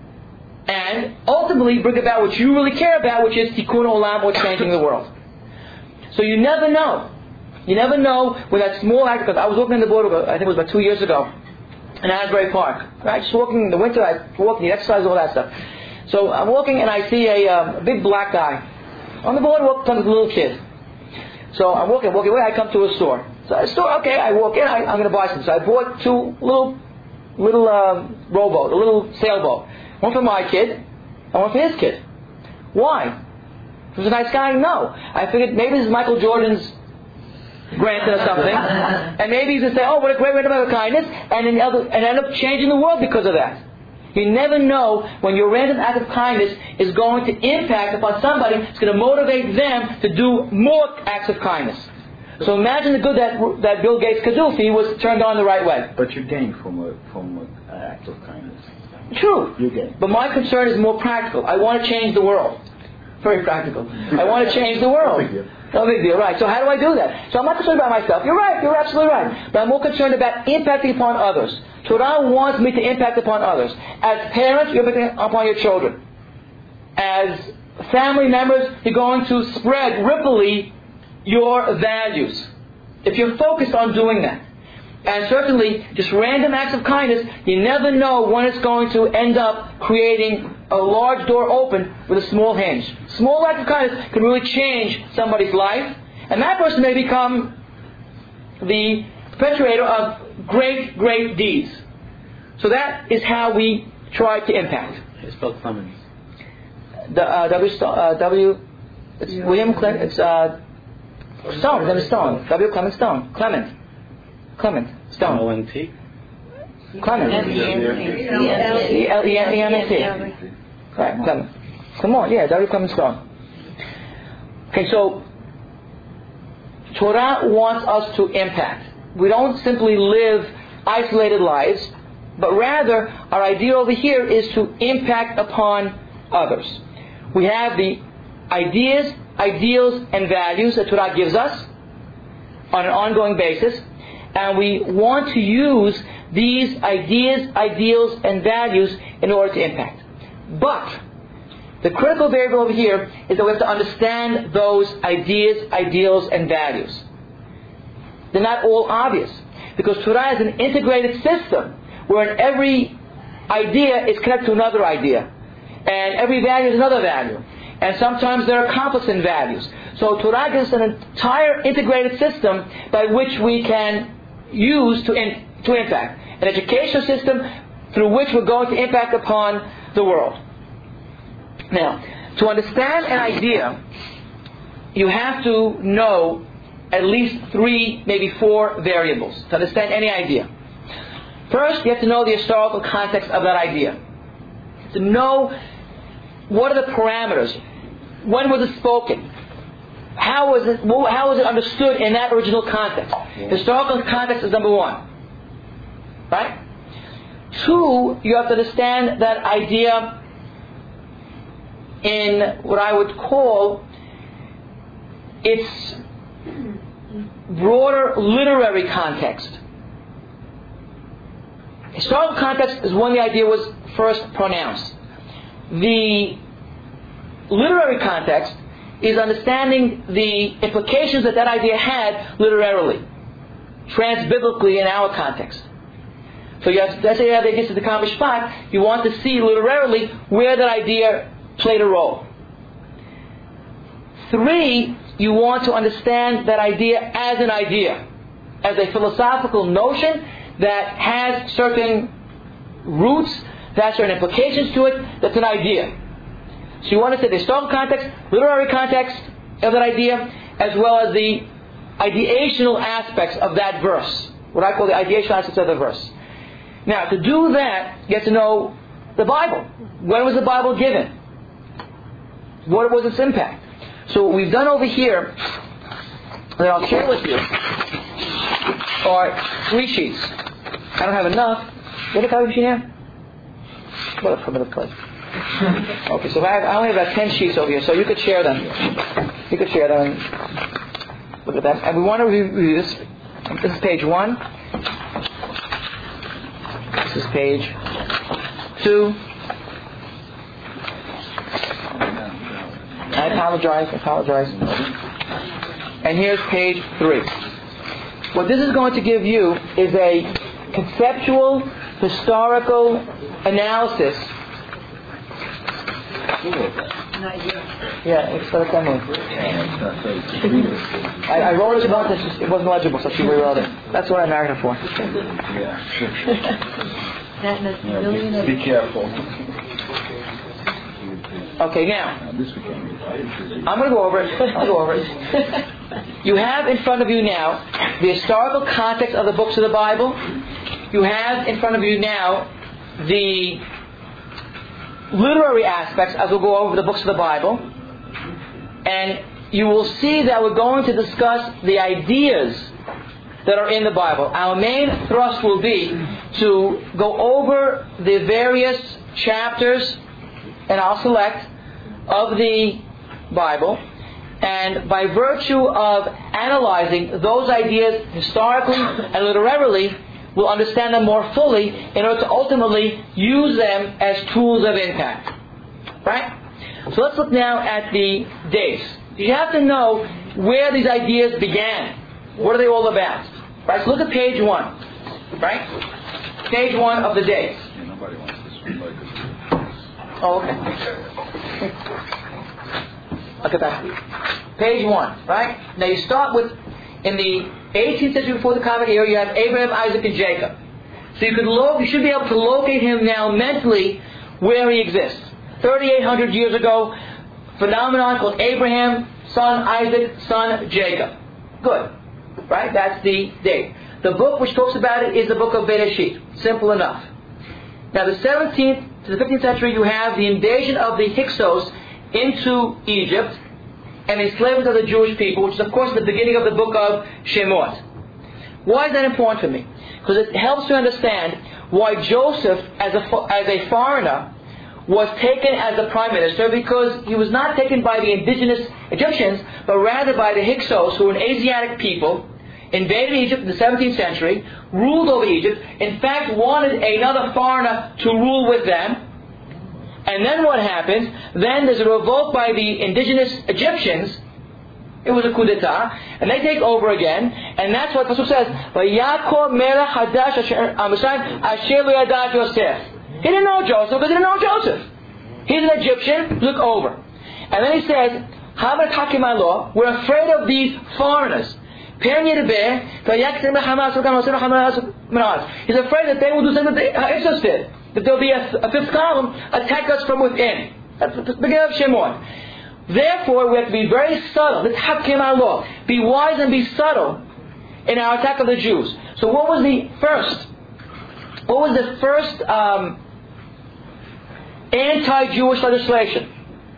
And ultimately bring about what you really care about, which is Tikkun Olam, or changing the world. So you never know. You never know when that small act, because I was walking in the border, I think it was about two years ago, in Asbury Park. Right, just walking in the winter, I walk, the exercise, all that stuff. So I'm walking and I see a, um, a big black guy. On the boardwalk comes a little kid. So I'm walking, walking away, I come to a store. So a store, okay, I walk in, I, I'm going to buy some. So I bought two little, little uh, rowboat, a little sailboat. One for my kid, and one for his kid. Why? He was a nice guy? No. I figured maybe this is Michael Jordan's grandson or something, and maybe he's going to say, oh, what a great random act of kindness, and then other, and end up changing the world because of that. You never know when your random act of kindness is going to impact upon somebody. It's going to motivate them to do more acts of kindness. So imagine the good that that Bill Gates could do if he was turned on the right way. But you gain from a from an act of kindness. True. You gain. But my concern is more practical. I want to change the world. Very practical. I want to change the world. No big deal. No big deal, right. So how do I do that? So I'm not concerned about myself. You're right, you're absolutely right. But I'm more concerned about impacting upon others. Torah wants me to impact upon others. As parents, you're impacting upon your children. As family members, you're going to spread ripply your values. If you're focused on doing that. And certainly, just random acts of kindness, you never know when it's going to end up creating a large door open with a small hinge. Small acts of kindness can really change somebody's life, and that person may become the perpetrator of great, great deeds. So that is how we try to impact. It's spelled Clemens. The, uh, W. Uh, w it's yeah. William Clement. It's uh, Stone. His name is Stone. W. Clement Stone. Clement. Clement Stone. O N T. Clement. E L E M E N T. Right, Clement. Come on, yeah, W. Clement Stone. Okay, so Torah wants us to impact. We don't simply live isolated lives, but rather our idea over here is to impact upon others. We have the ideas, ideals, and values that Torah gives us on an ongoing basis, and we want to use these ideas, ideals, and values in order to impact. But the critical variable over here is that we have to understand those ideas, ideals, and values. They're not all obvious, because Torah is an integrated system where every idea is connected to another idea, and every value is another value, and sometimes there are conflicts in values. So Torah gives us an entire integrated system by which we can use to in, to impact. An educational system through which we're going to impact upon the world. Now, to understand an idea, you have to know at least three, maybe four variables to understand any idea. First, you have to know the historical context of that idea. To know what are the parameters, when was it spoken, how was it, how was it understood in that original context. Historical context is number one. Right? Two, you have to understand that idea in what I would call its broader literary context. Historical context is when the idea was first pronounced. The literary context is understanding the implications that that idea had literarily, transbiblically in our context. So you have, let's say you have the idea of the Kam Mishpat, you want to see literarily where that idea played a role. Three, you want to understand that idea as an idea, as a philosophical notion that has certain roots, that has certain implications to it, that's an idea. So you want to say the historical context, literary context of that idea, as well as the ideational aspects of that verse, what I call the ideational aspects of the verse. Now, to do that, you have to know the Bible. When was the Bible given? What was its impact? So what we've done over here, that I'll share with you, are three sheets. I don't have enough. What a copy machine here? What a primitive place. Okay, so I, have, I only have about ten sheets over here, so you could share them. You could share them. Look at that. And we want to review this. This is page one. This is page two. I apologize, I apologize. And here's page three. What this is going to give you is a conceptual, historical analysis. Yeah, it's for the family. I, I wrote it about this, it wasn't legible, so she rewrote it. That's what I married her for. Yeah. Be careful. Okay, now, I'm going to go over it. I'll go over it. You have in front of you now the historical context of the books of the Bible. You have in front of you now the literary aspects as we'll go over the books of the Bible. And you will see that we're going to discuss the ideas that are in the Bible. Our main thrust will be to go over the various chapters, and I'll select, of the Bible, and by virtue of analyzing those ideas historically and literarily, we'll understand them more fully in order to ultimately use them as tools of impact. Right? So let's look now at the dates. You have to know where these ideas began. What are they all about? Right? So look at page one. Right? Page one of the dates. Nobody wants this one. Oh, okay. Look at that. Page one, right? Now you start with, in the eighteenth century before the Common Era, you have Abraham, Isaac, and Jacob. So you could lo- you should be able to locate him now mentally where he exists. thirty-eight hundred years ago, phenomenon called Abraham, son Isaac, son Jacob. Good. Right? That's the date. The book which talks about it is the book of Bereshit. Simple enough. Now the seventeenth to the fifteenth century, you have the invasion of the Hyksos into Egypt and the enslavement of the Jewish people, which is of course the beginning of the book of Shemot. Why is that important for me? Because it helps to understand why Joseph, as a, as a foreigner, was taken as a prime minister, because he was not taken by the indigenous Egyptians, but rather by the Hyksos, who were an Asiatic people, invaded Egypt in the seventeenth century, ruled over Egypt, in fact wanted another foreigner to rule with them. And then what happens? Then there's a revolt by the indigenous Egyptians. It was a coup d'etat, and they take over again, and that's what the Pasuk says, "Vayakov melech hadash asher Mitzrayim asher lo yadat Yosef." He didn't know Joseph, but he didn't know Joseph. He's an Egyptian, look over. And then he says, "Habat hakim law, we're afraid of these foreigners. He's afraid that they will do something that the Hyksos did. That there'll be a, a fifth column attack us from within. That's the beginning of Shemot. Therefore, we have to be very subtle. This Hakim Allah. Be wise and be subtle in our attack of the Jews. So what was the first? What was the first um, anti-Jewish legislation?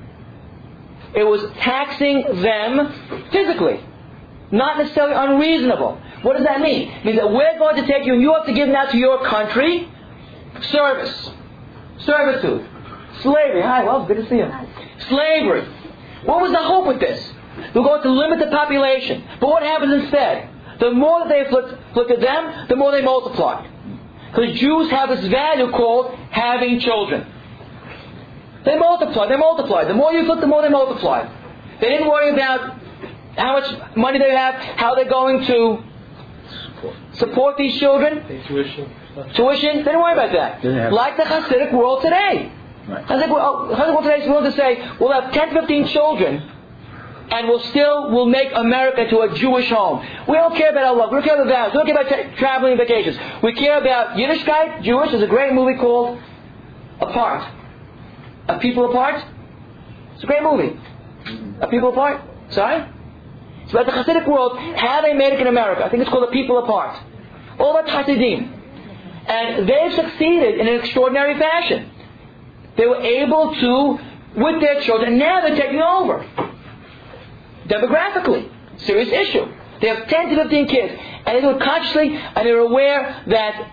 It was taxing them physically. Not necessarily unreasonable. What does that mean? It means that we're going to take you and you have to give now to your country service. Servitude. Slavery. Hi, well, good to see you. Slavery. What was the hope with this? We're going to limit the population. But what happens instead? The more that they afflicted them, the more they multiplied. Because Jews have this value called having children. They multiplied, they multiplied. The more you afflict, the more they multiplied. They didn't worry about how much money they have, how they're going to support these children. Tuition. Tuition, they didn't worry about that. Like the Hasidic world today. Right. Hasidic world, Hasidic world today is willing to say, we'll have ten, fifteen children, and we'll still we'll make America to a Jewish home. We don't care about Allah. We don't care about vows. We don't care about tra- traveling vacations. We care about Yiddishkeit. Jewish. There's a great movie called Apart. A People Apart. It's a great movie. A People Apart. Sorry? It's about the Hasidic world, how they made it in America. I think it's called A People Apart. All about Hasidim. And they've succeeded in an extraordinary fashion. They were able to, with their children, now they're taking over. Demographically, serious issue. They have ten to fifteen kids, and they do it consciously, and they're aware that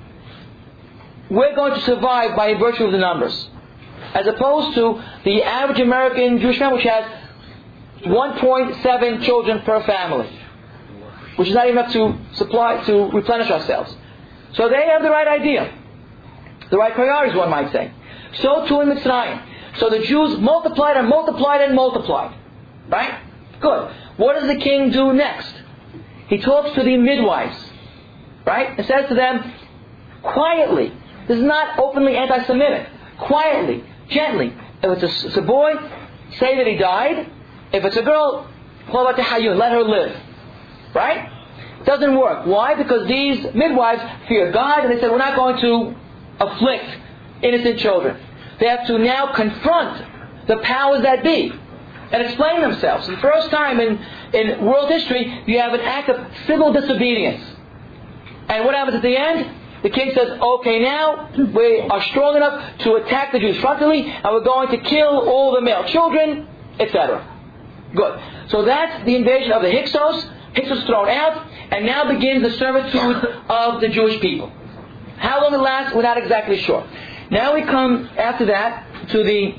we're going to survive by virtue of the numbers. As opposed to the average American Jewish family, which has one point seven children per family, which is not even enough to supply, to replenish ourselves. So they have the right idea. The right priorities, one might say. So too in Mitzrayim. So the Jews multiplied and multiplied and multiplied. Right? Good. What does the king do next? He talks to the midwives. Right? And says to them, quietly. This is not openly anti-Semitic. Quietly. Gently. If it's a, it's a boy, say that he died. If it's a girl, let her live. Right? Doesn't work. Why? Because these midwives fear God, and they said, we're not going to afflict innocent children. They have to now confront the powers that be and explain themselves. For the first time in, in world history, you have an act of civil disobedience. And what happens at the end? The king says, okay, now we are strong enough to attack the Jews frontally, and we're going to kill all the male children, et cetera. Good. So that's the invasion of the Hyksos. Hyksos thrown out, and now begins the servitude of the Jewish people. How long it lasts, we're not exactly sure. Now we come, after that, to the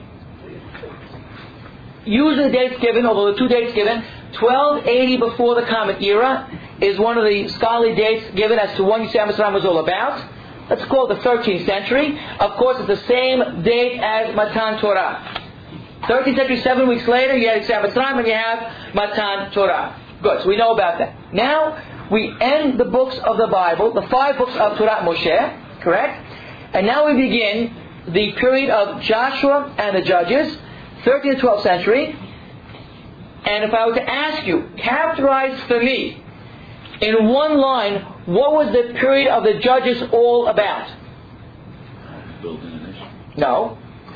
usually the dates given, although the two dates given, twelve eighty before the Common Era is one of the scholarly dates given as to when Yetziat Mitzrayim was all about. Let's call it the thirteenth century. Of course, it's the same date as Matan Torah. thirteenth century, seven weeks later, you have Yetziat Mitzrayim and you have Matan Torah. Good, so we know about that. Now, we end the books of the Bible, the five books of Torah Moshe, correct? And now we begin the period of Joshua and the Judges, thirteenth to twelfth century. And if I were to ask you, characterize for me, in one line, what was the period of the Judges all about? Building a nation. No.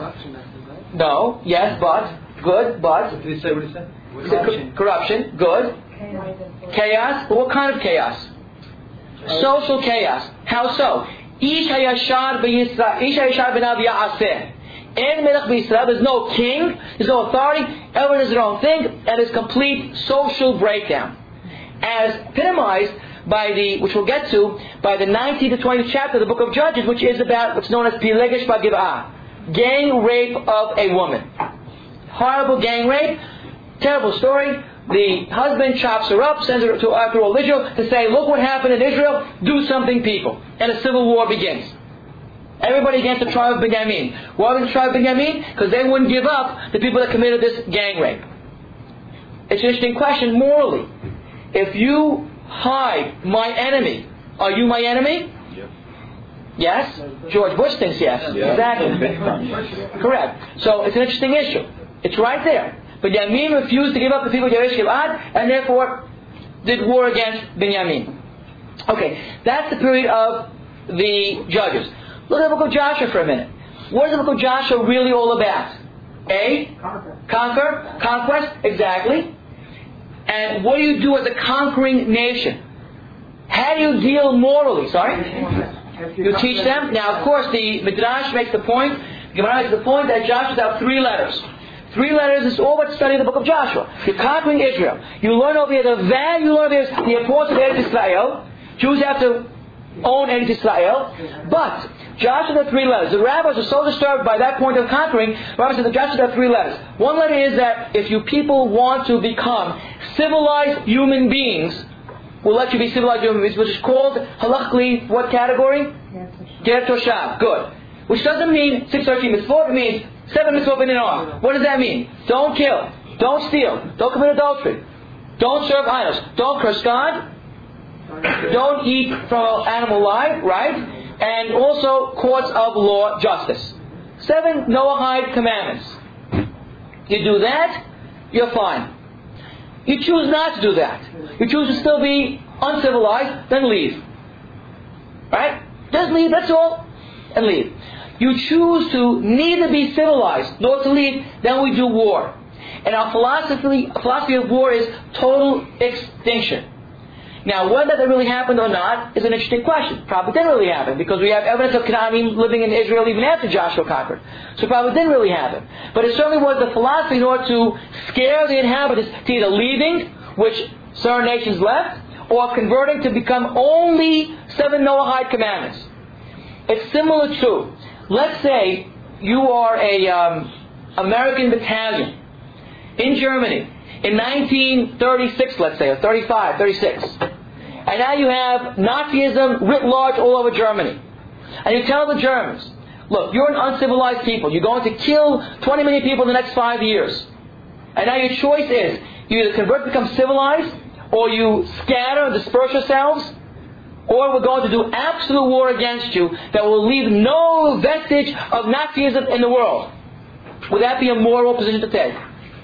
No. Yes, but. Good, but. Did he say what he said? Corruption. Corruption. Good. Chaos. But what kind of chaos? Social chaos. How so? Ish hayashar b'Yisrael. Ish hayashar b'nav ya'aseh. In Melech b'Yisrael, there's no king, there's no authority, everyone does their own thing, and there's complete social breakdown. As epitomized by the, which we'll get to, by the nineteenth to twentieth chapter of the book of Judges, which is about what's known as Pilegesh B'Giv'ah, gang rape of a woman. Horrible gang rape, terrible story. The husband chops her up, sends her to after all Israel to say, look what happened in Israel, do something people. And a civil war begins. Everybody against the tribe of Benjamin. Why was the tribe of Benjamin? Because they wouldn't give up the people that committed this gang rape. It's an interesting question morally. If you hide my enemy, are you my enemy? Yep. Yes? George Bush thinks yes. Yeah. Exactly. Correct. So it's an interesting issue. It's right there. But Benjamin refused to give up the people of Yaresh Gilad, and therefore did war against Benjamin. Okay, that's the period of the Judges. Look at the book of Joshua for a minute. What is the book of Joshua really all about? A? Conquer. Conquer. Conquest. Exactly. And what do you do as a conquering nation? How do you deal morally? Sorry? You teach them. Now, of course, the Midrash makes the point, the Gemara makes the point that Joshua has three letters. Three letters is all but studying the book of Joshua. You're conquering Israel. You learn over here the value, you learn over here the importance of Eretz Israel. Jews have to own Eretz Israel. But Joshua had three letters. The rabbis are so disturbed by that point of conquering, the rabbis said that Joshua had three letters. One letter is that if you people want to become civilized human beings, we'll let you be civilized human beings, which is called, halachically, what category? Ger Toshav. Good. Which doesn't mean six thirteen mitzvot, it means seven mitzvot in an arm. What does that mean? Don't kill. Don't steal. Don't commit adultery. Don't serve idols. Don't curse God. Don't eat from animal life, right? And also courts of law, justice. Seven Noahide commandments. You do that, you're fine. You choose not to do that. You choose to still be uncivilized, then leave. Right? Just leave, that's all. And leave. You choose to neither be civilized nor to leave, then we do war. And our philosophy, philosophy of war is total extinction. Now, whether that really happened or not is an interesting question. Probably didn't really happen, because we have evidence of Canaanim living in Israel even after Joshua conquered. So it probably didn't really happen. But it certainly was the philosophy in order to scare the inhabitants to either leaving, which certain nations left, or converting to become only seven Noahide commandments. It's similar to, let's say you are a um, American battalion in Germany in nineteen thirty-six, let's say, or thirty-five, thirty-six. And now you have Nazism writ large all over Germany. And you tell the Germans, look, you're an uncivilized people. You're going to kill twenty million people in the next five years. And now your choice is, you either convert to become civilized, or you scatter and disperse yourselves, or we're going to do absolute war against you that will leave no vestige of Nazism in the world. Would that be a moral position to take?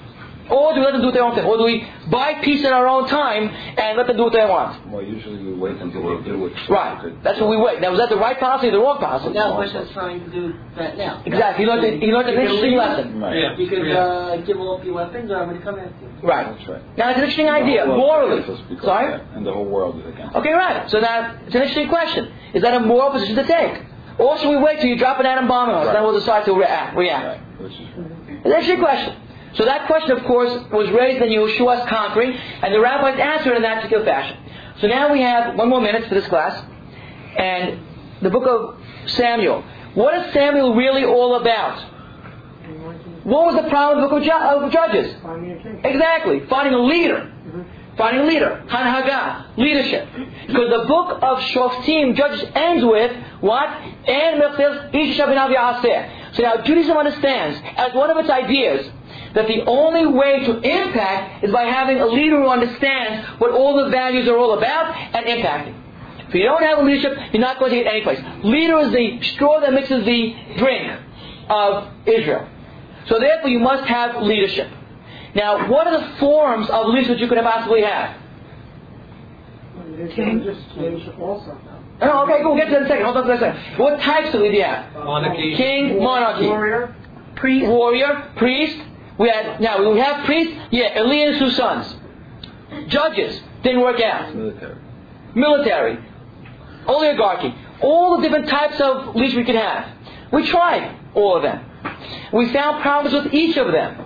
Or do we let them do their own thing? Or do we buy peace in our own time and let them do what they want? Well, usually we wait until they do it. Right. That's what we wait. Now, was that the right policy or the wrong policy? Now, Bush is trying to do that now. Exactly. He learned, a, he learned an interesting lesson. Right. Yeah. You could uh, give all your weapons, or I'm going to come after you. Right. That's right. Now, it's an interesting And the idea, whole world is morally. against us because Sorry? of that. And the whole world is against us. Okay, right. So now, it's an interesting question. Is that a moral position to take? Or should we wait till you drop an atom bomb on us, Right. then we'll decide to react? react. Right. Which is It's an interesting question. So that question, of course, was raised in Yeshua's conquering, and the rabbis answered in that particular fashion. So now we have one more minute for this class, and the book of Samuel. What is Samuel really all about? What was the problem with the book of, Ju- of Judges? Exactly, finding a leader. Finding a leader. Hanhaga, leadership. Because the book of Shoftim, Judges, ends with what? And so now Judaism understands, as one of its ideas, that the only way to impact is by having a leader who understands what all the values are all about and impacting. If you don't have a leadership, you're not going to get any place. Leader is the straw that mixes the drink of Israel. So therefore you must have leadership. Now, what are the forms of leadership you could possibly have? King. Leadership also. Oh, okay, we'll get to that in a second. Hold on for a second. What types of leader do you have? Monarchy. King, monarchy. Warrior. Priest. Warrior, priest. We had, now, we have priests. Yeah, Eli and his two sons. Judges. Didn't work out. military. Military. Oligarchy. All the different types of leaders we could have. We tried all of them. We found problems with each of them.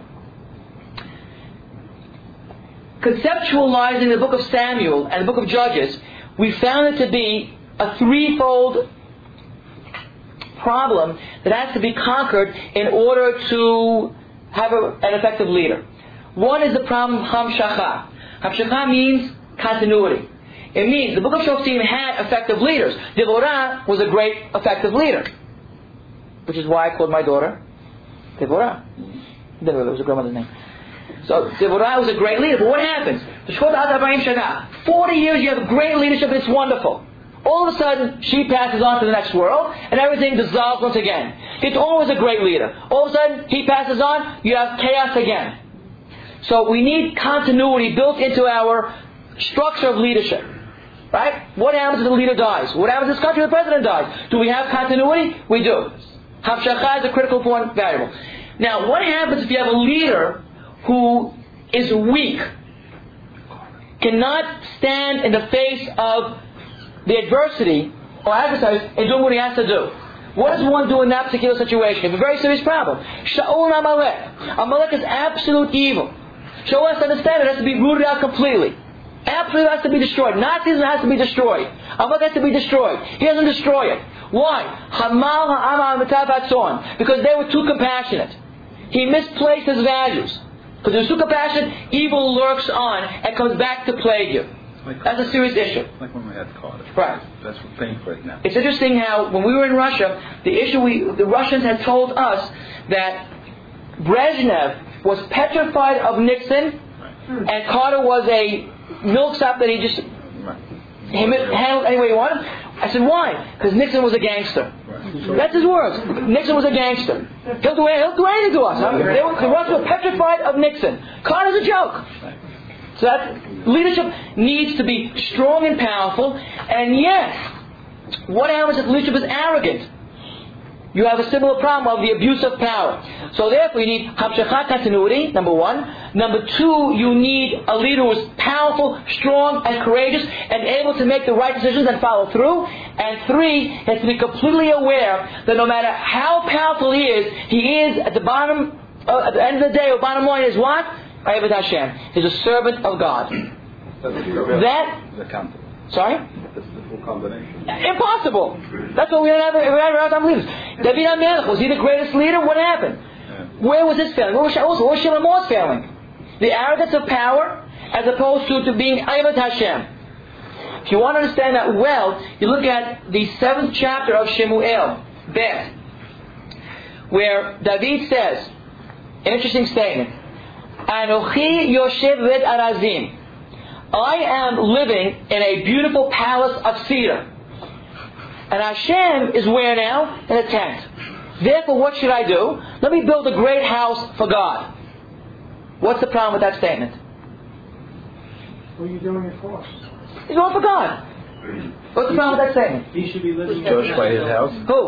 Conceptualizing the book of Samuel and the book of Judges, we found it to be a threefold problem that has to be conquered in order to have a, an effective leader. One is the problem of Hamshachah. Hamshachah means continuity. It means the book of Shoftim had effective leaders. Devorah was a great effective leader, which is why I called my daughter Devorah. Devorah was her grandmother's name. So Devorah was a great leader, but what happens? forty years you have great leadership and it's wonderful. All of a sudden, she passes on to the next world, and everything dissolves once again. It's always a great leader. All of a sudden, he passes on, you have chaos again. So we need continuity built into our structure of leadership. Right? What happens if the leader dies? What happens if this country, the president dies? Do we have continuity? We do. Hamshachah is a critical point variable. Now, what happens if you have a leader who is weak, cannot stand in the face of the adversity or adversaries and doing what he has to do? What does one do in that particular situation? It's a very serious problem. Shaul and Amalek. Amalek is absolute evil. Shaul has to understand it has to be rooted out completely. Absolutely has to be destroyed. Nazism has to be destroyed. Amalek has to be destroyed. He doesn't destroy it. Why? Hamal ha'amal mitav hatzon. Because they were too compassionate. He misplaced his values. Because they're too compassionate, evil lurks on and comes back to plague you. Like, That's a serious issue. Like when we had Carter. Right. That's what paying for it now. It's interesting how when we were in Russia, the issue we, the Russians had told us that Brezhnev was petrified of Nixon, Right. and Carter was a milksop that he just Right. he handled any way he wanted. I said, why? Because Nixon was a gangster. Right. That's his words. Nixon was a gangster. He'll do, he'll do anything to us. Huh? They were, the Russians were petrified of Nixon. Carter's a joke. So that leadership needs to be strong and powerful. And yet, what happens if leadership is arrogant? You have a similar problem of the abuse of power. So therefore you need hamshachat continuity, number one. Number two, you need a leader who is powerful, strong, and courageous, and able to make the right decisions and follow through. And three, he has to be completely aware that no matter how powerful he is, he is at the bottom, uh, at the end of the day, or bottom line is what? Ayavad Hashem. He's a servant of God. That, The counter. sorry? That's the full combination. Impossible. That's what we don't have. We don't have leaders. David HaMelech, was he the greatest leader? What happened? Yeah. Where was his failing? Where was Shaul? Where was Shlomo's failing? The arrogance of power, as opposed to, to being Ayavad Hashem. If you want to understand that well, you look at the seventh chapter of Shemuel, Bet, where David says, an interesting statement, Anochi Yoshev Bet Arazim. I am living in a beautiful palace of cedar. And Hashem is where now? In a tent. Therefore, what should I do? Let me build a great house for God. What's the problem with that statement? What are you doing it for? He's going for God. What's the problem with that statement? He should be living Judged by his house. Who?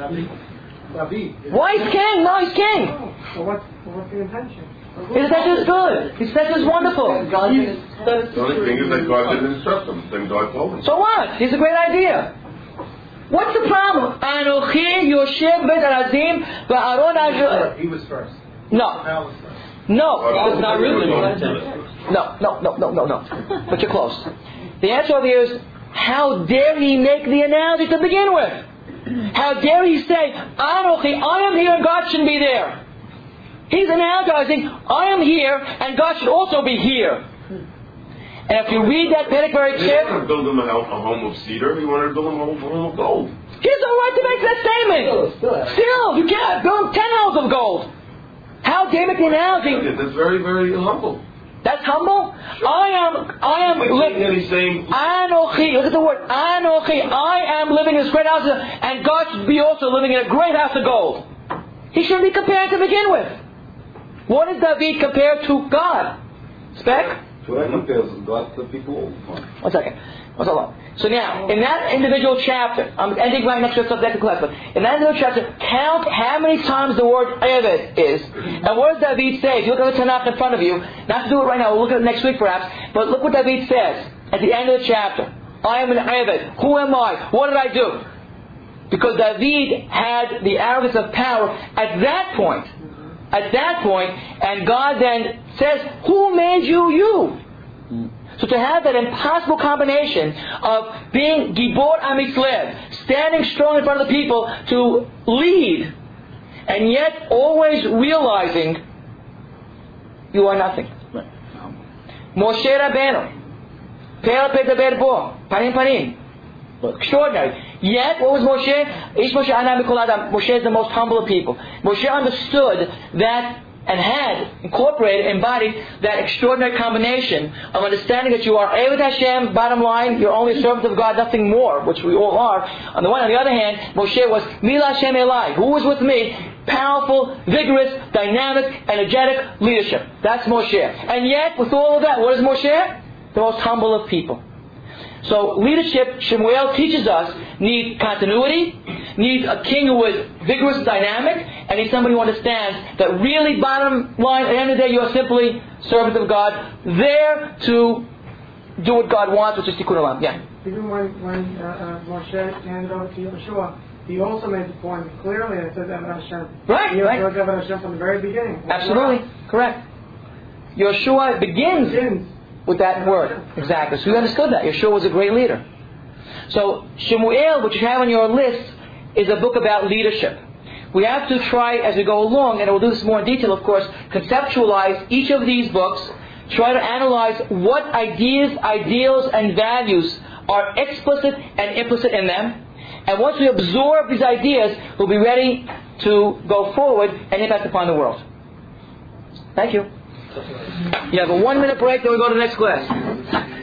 David. Why he's king? No, he's king. Oh, so what's, what's the intention? His intention is good. His intention is wonderful. The only thing is that God didn't instruct him. Then God told him. So what? It's a great idea. What's the problem? Anochi Yoshev Bet Arazim Va'aron Azur. He was first. No. Al was first. No. That's not really No, no, no, no, no, no. But you're close. The answer over here is, how dare he make the analogy to begin with? How dare he say, Anochi, I am here and God shouldn't be there. He's analogizing, I am here and God should also be here. And if you read that Perek very He didn't want carefully, to build him a, house, a home of cedar. He wanted to build him a home, home of gold. he has no right to make that statement. Still, you can't build ten houses of gold. How dare make the analogy? That's very, very humble. That's humble? I am, I am Like living. and he's saying, Anochi, look at the word. Anochi, I am living in this great house, and God should be also living in a great house of gold. He shouldn't be compared to begin with. What is David compared to God? Spec? So that compares God to people. One second. What's all up? So now, in that individual chapter, I'm ending right next to the subject of class, but in that individual chapter, count how many times the word Eved is. And what does David say? If you look at the Tanakh in front of you, not to do it right now, we'll look at it next week perhaps, but look what David says at the end of the chapter. I am an Eved. Who am I? What did I do? Because David had the arrogance of power at that point. At that point, and God then says, who made you you? So to have that impossible combination of being Gibor Amitzlev, standing strong in front of the people to lead, and yet always realizing you are nothing. Moshe Rabbeinu, Pe'el Pe'daber Bo, Panim Panim, extraordinary. Yet, what was Moshe? Ish Moshe Anam Mikol Adam. Moshe is the most humble of people. Moshe understood that and had incorporated, embodied that extraordinary combination of understanding that you are Eved Hashem, bottom line, you're only a servant of God, nothing more, which we all are. On the one, on the other hand, Moshe was Mila Hashem Elai, who was with me, powerful, vigorous, dynamic, energetic leadership. That's Moshe. And yet, with all of that, what is Moshe? The most humble of people. So leadership, Shemuel teaches us, needs continuity, needs a king who is vigorous, dynamic, I need somebody who understands that really, bottom line, at the end of the day, you're simply servants of God, there to do what God wants, which is tikkun olam. Yeah. Even when, when uh, uh, Moshe handed over to Yeshua, he also made the point clearly, and it says Eved Hashem. Right, He right. was Eved Hashem from the very beginning. Absolutely, correct. Yeshua begins Begins. with that word. Exactly. So we understood that. Yeshua was a great leader. So Shemuel, which you have on your list, is a book about leadership. We have to try, as we go along, and we'll do this more in detail, of course, conceptualize each of these books, try to analyze what ideas, ideals, and values are explicit and implicit in them. And once we absorb these ideas, we'll be ready to go forward and impact upon the world. Thank you. You have a one minute break, then we go to the next class.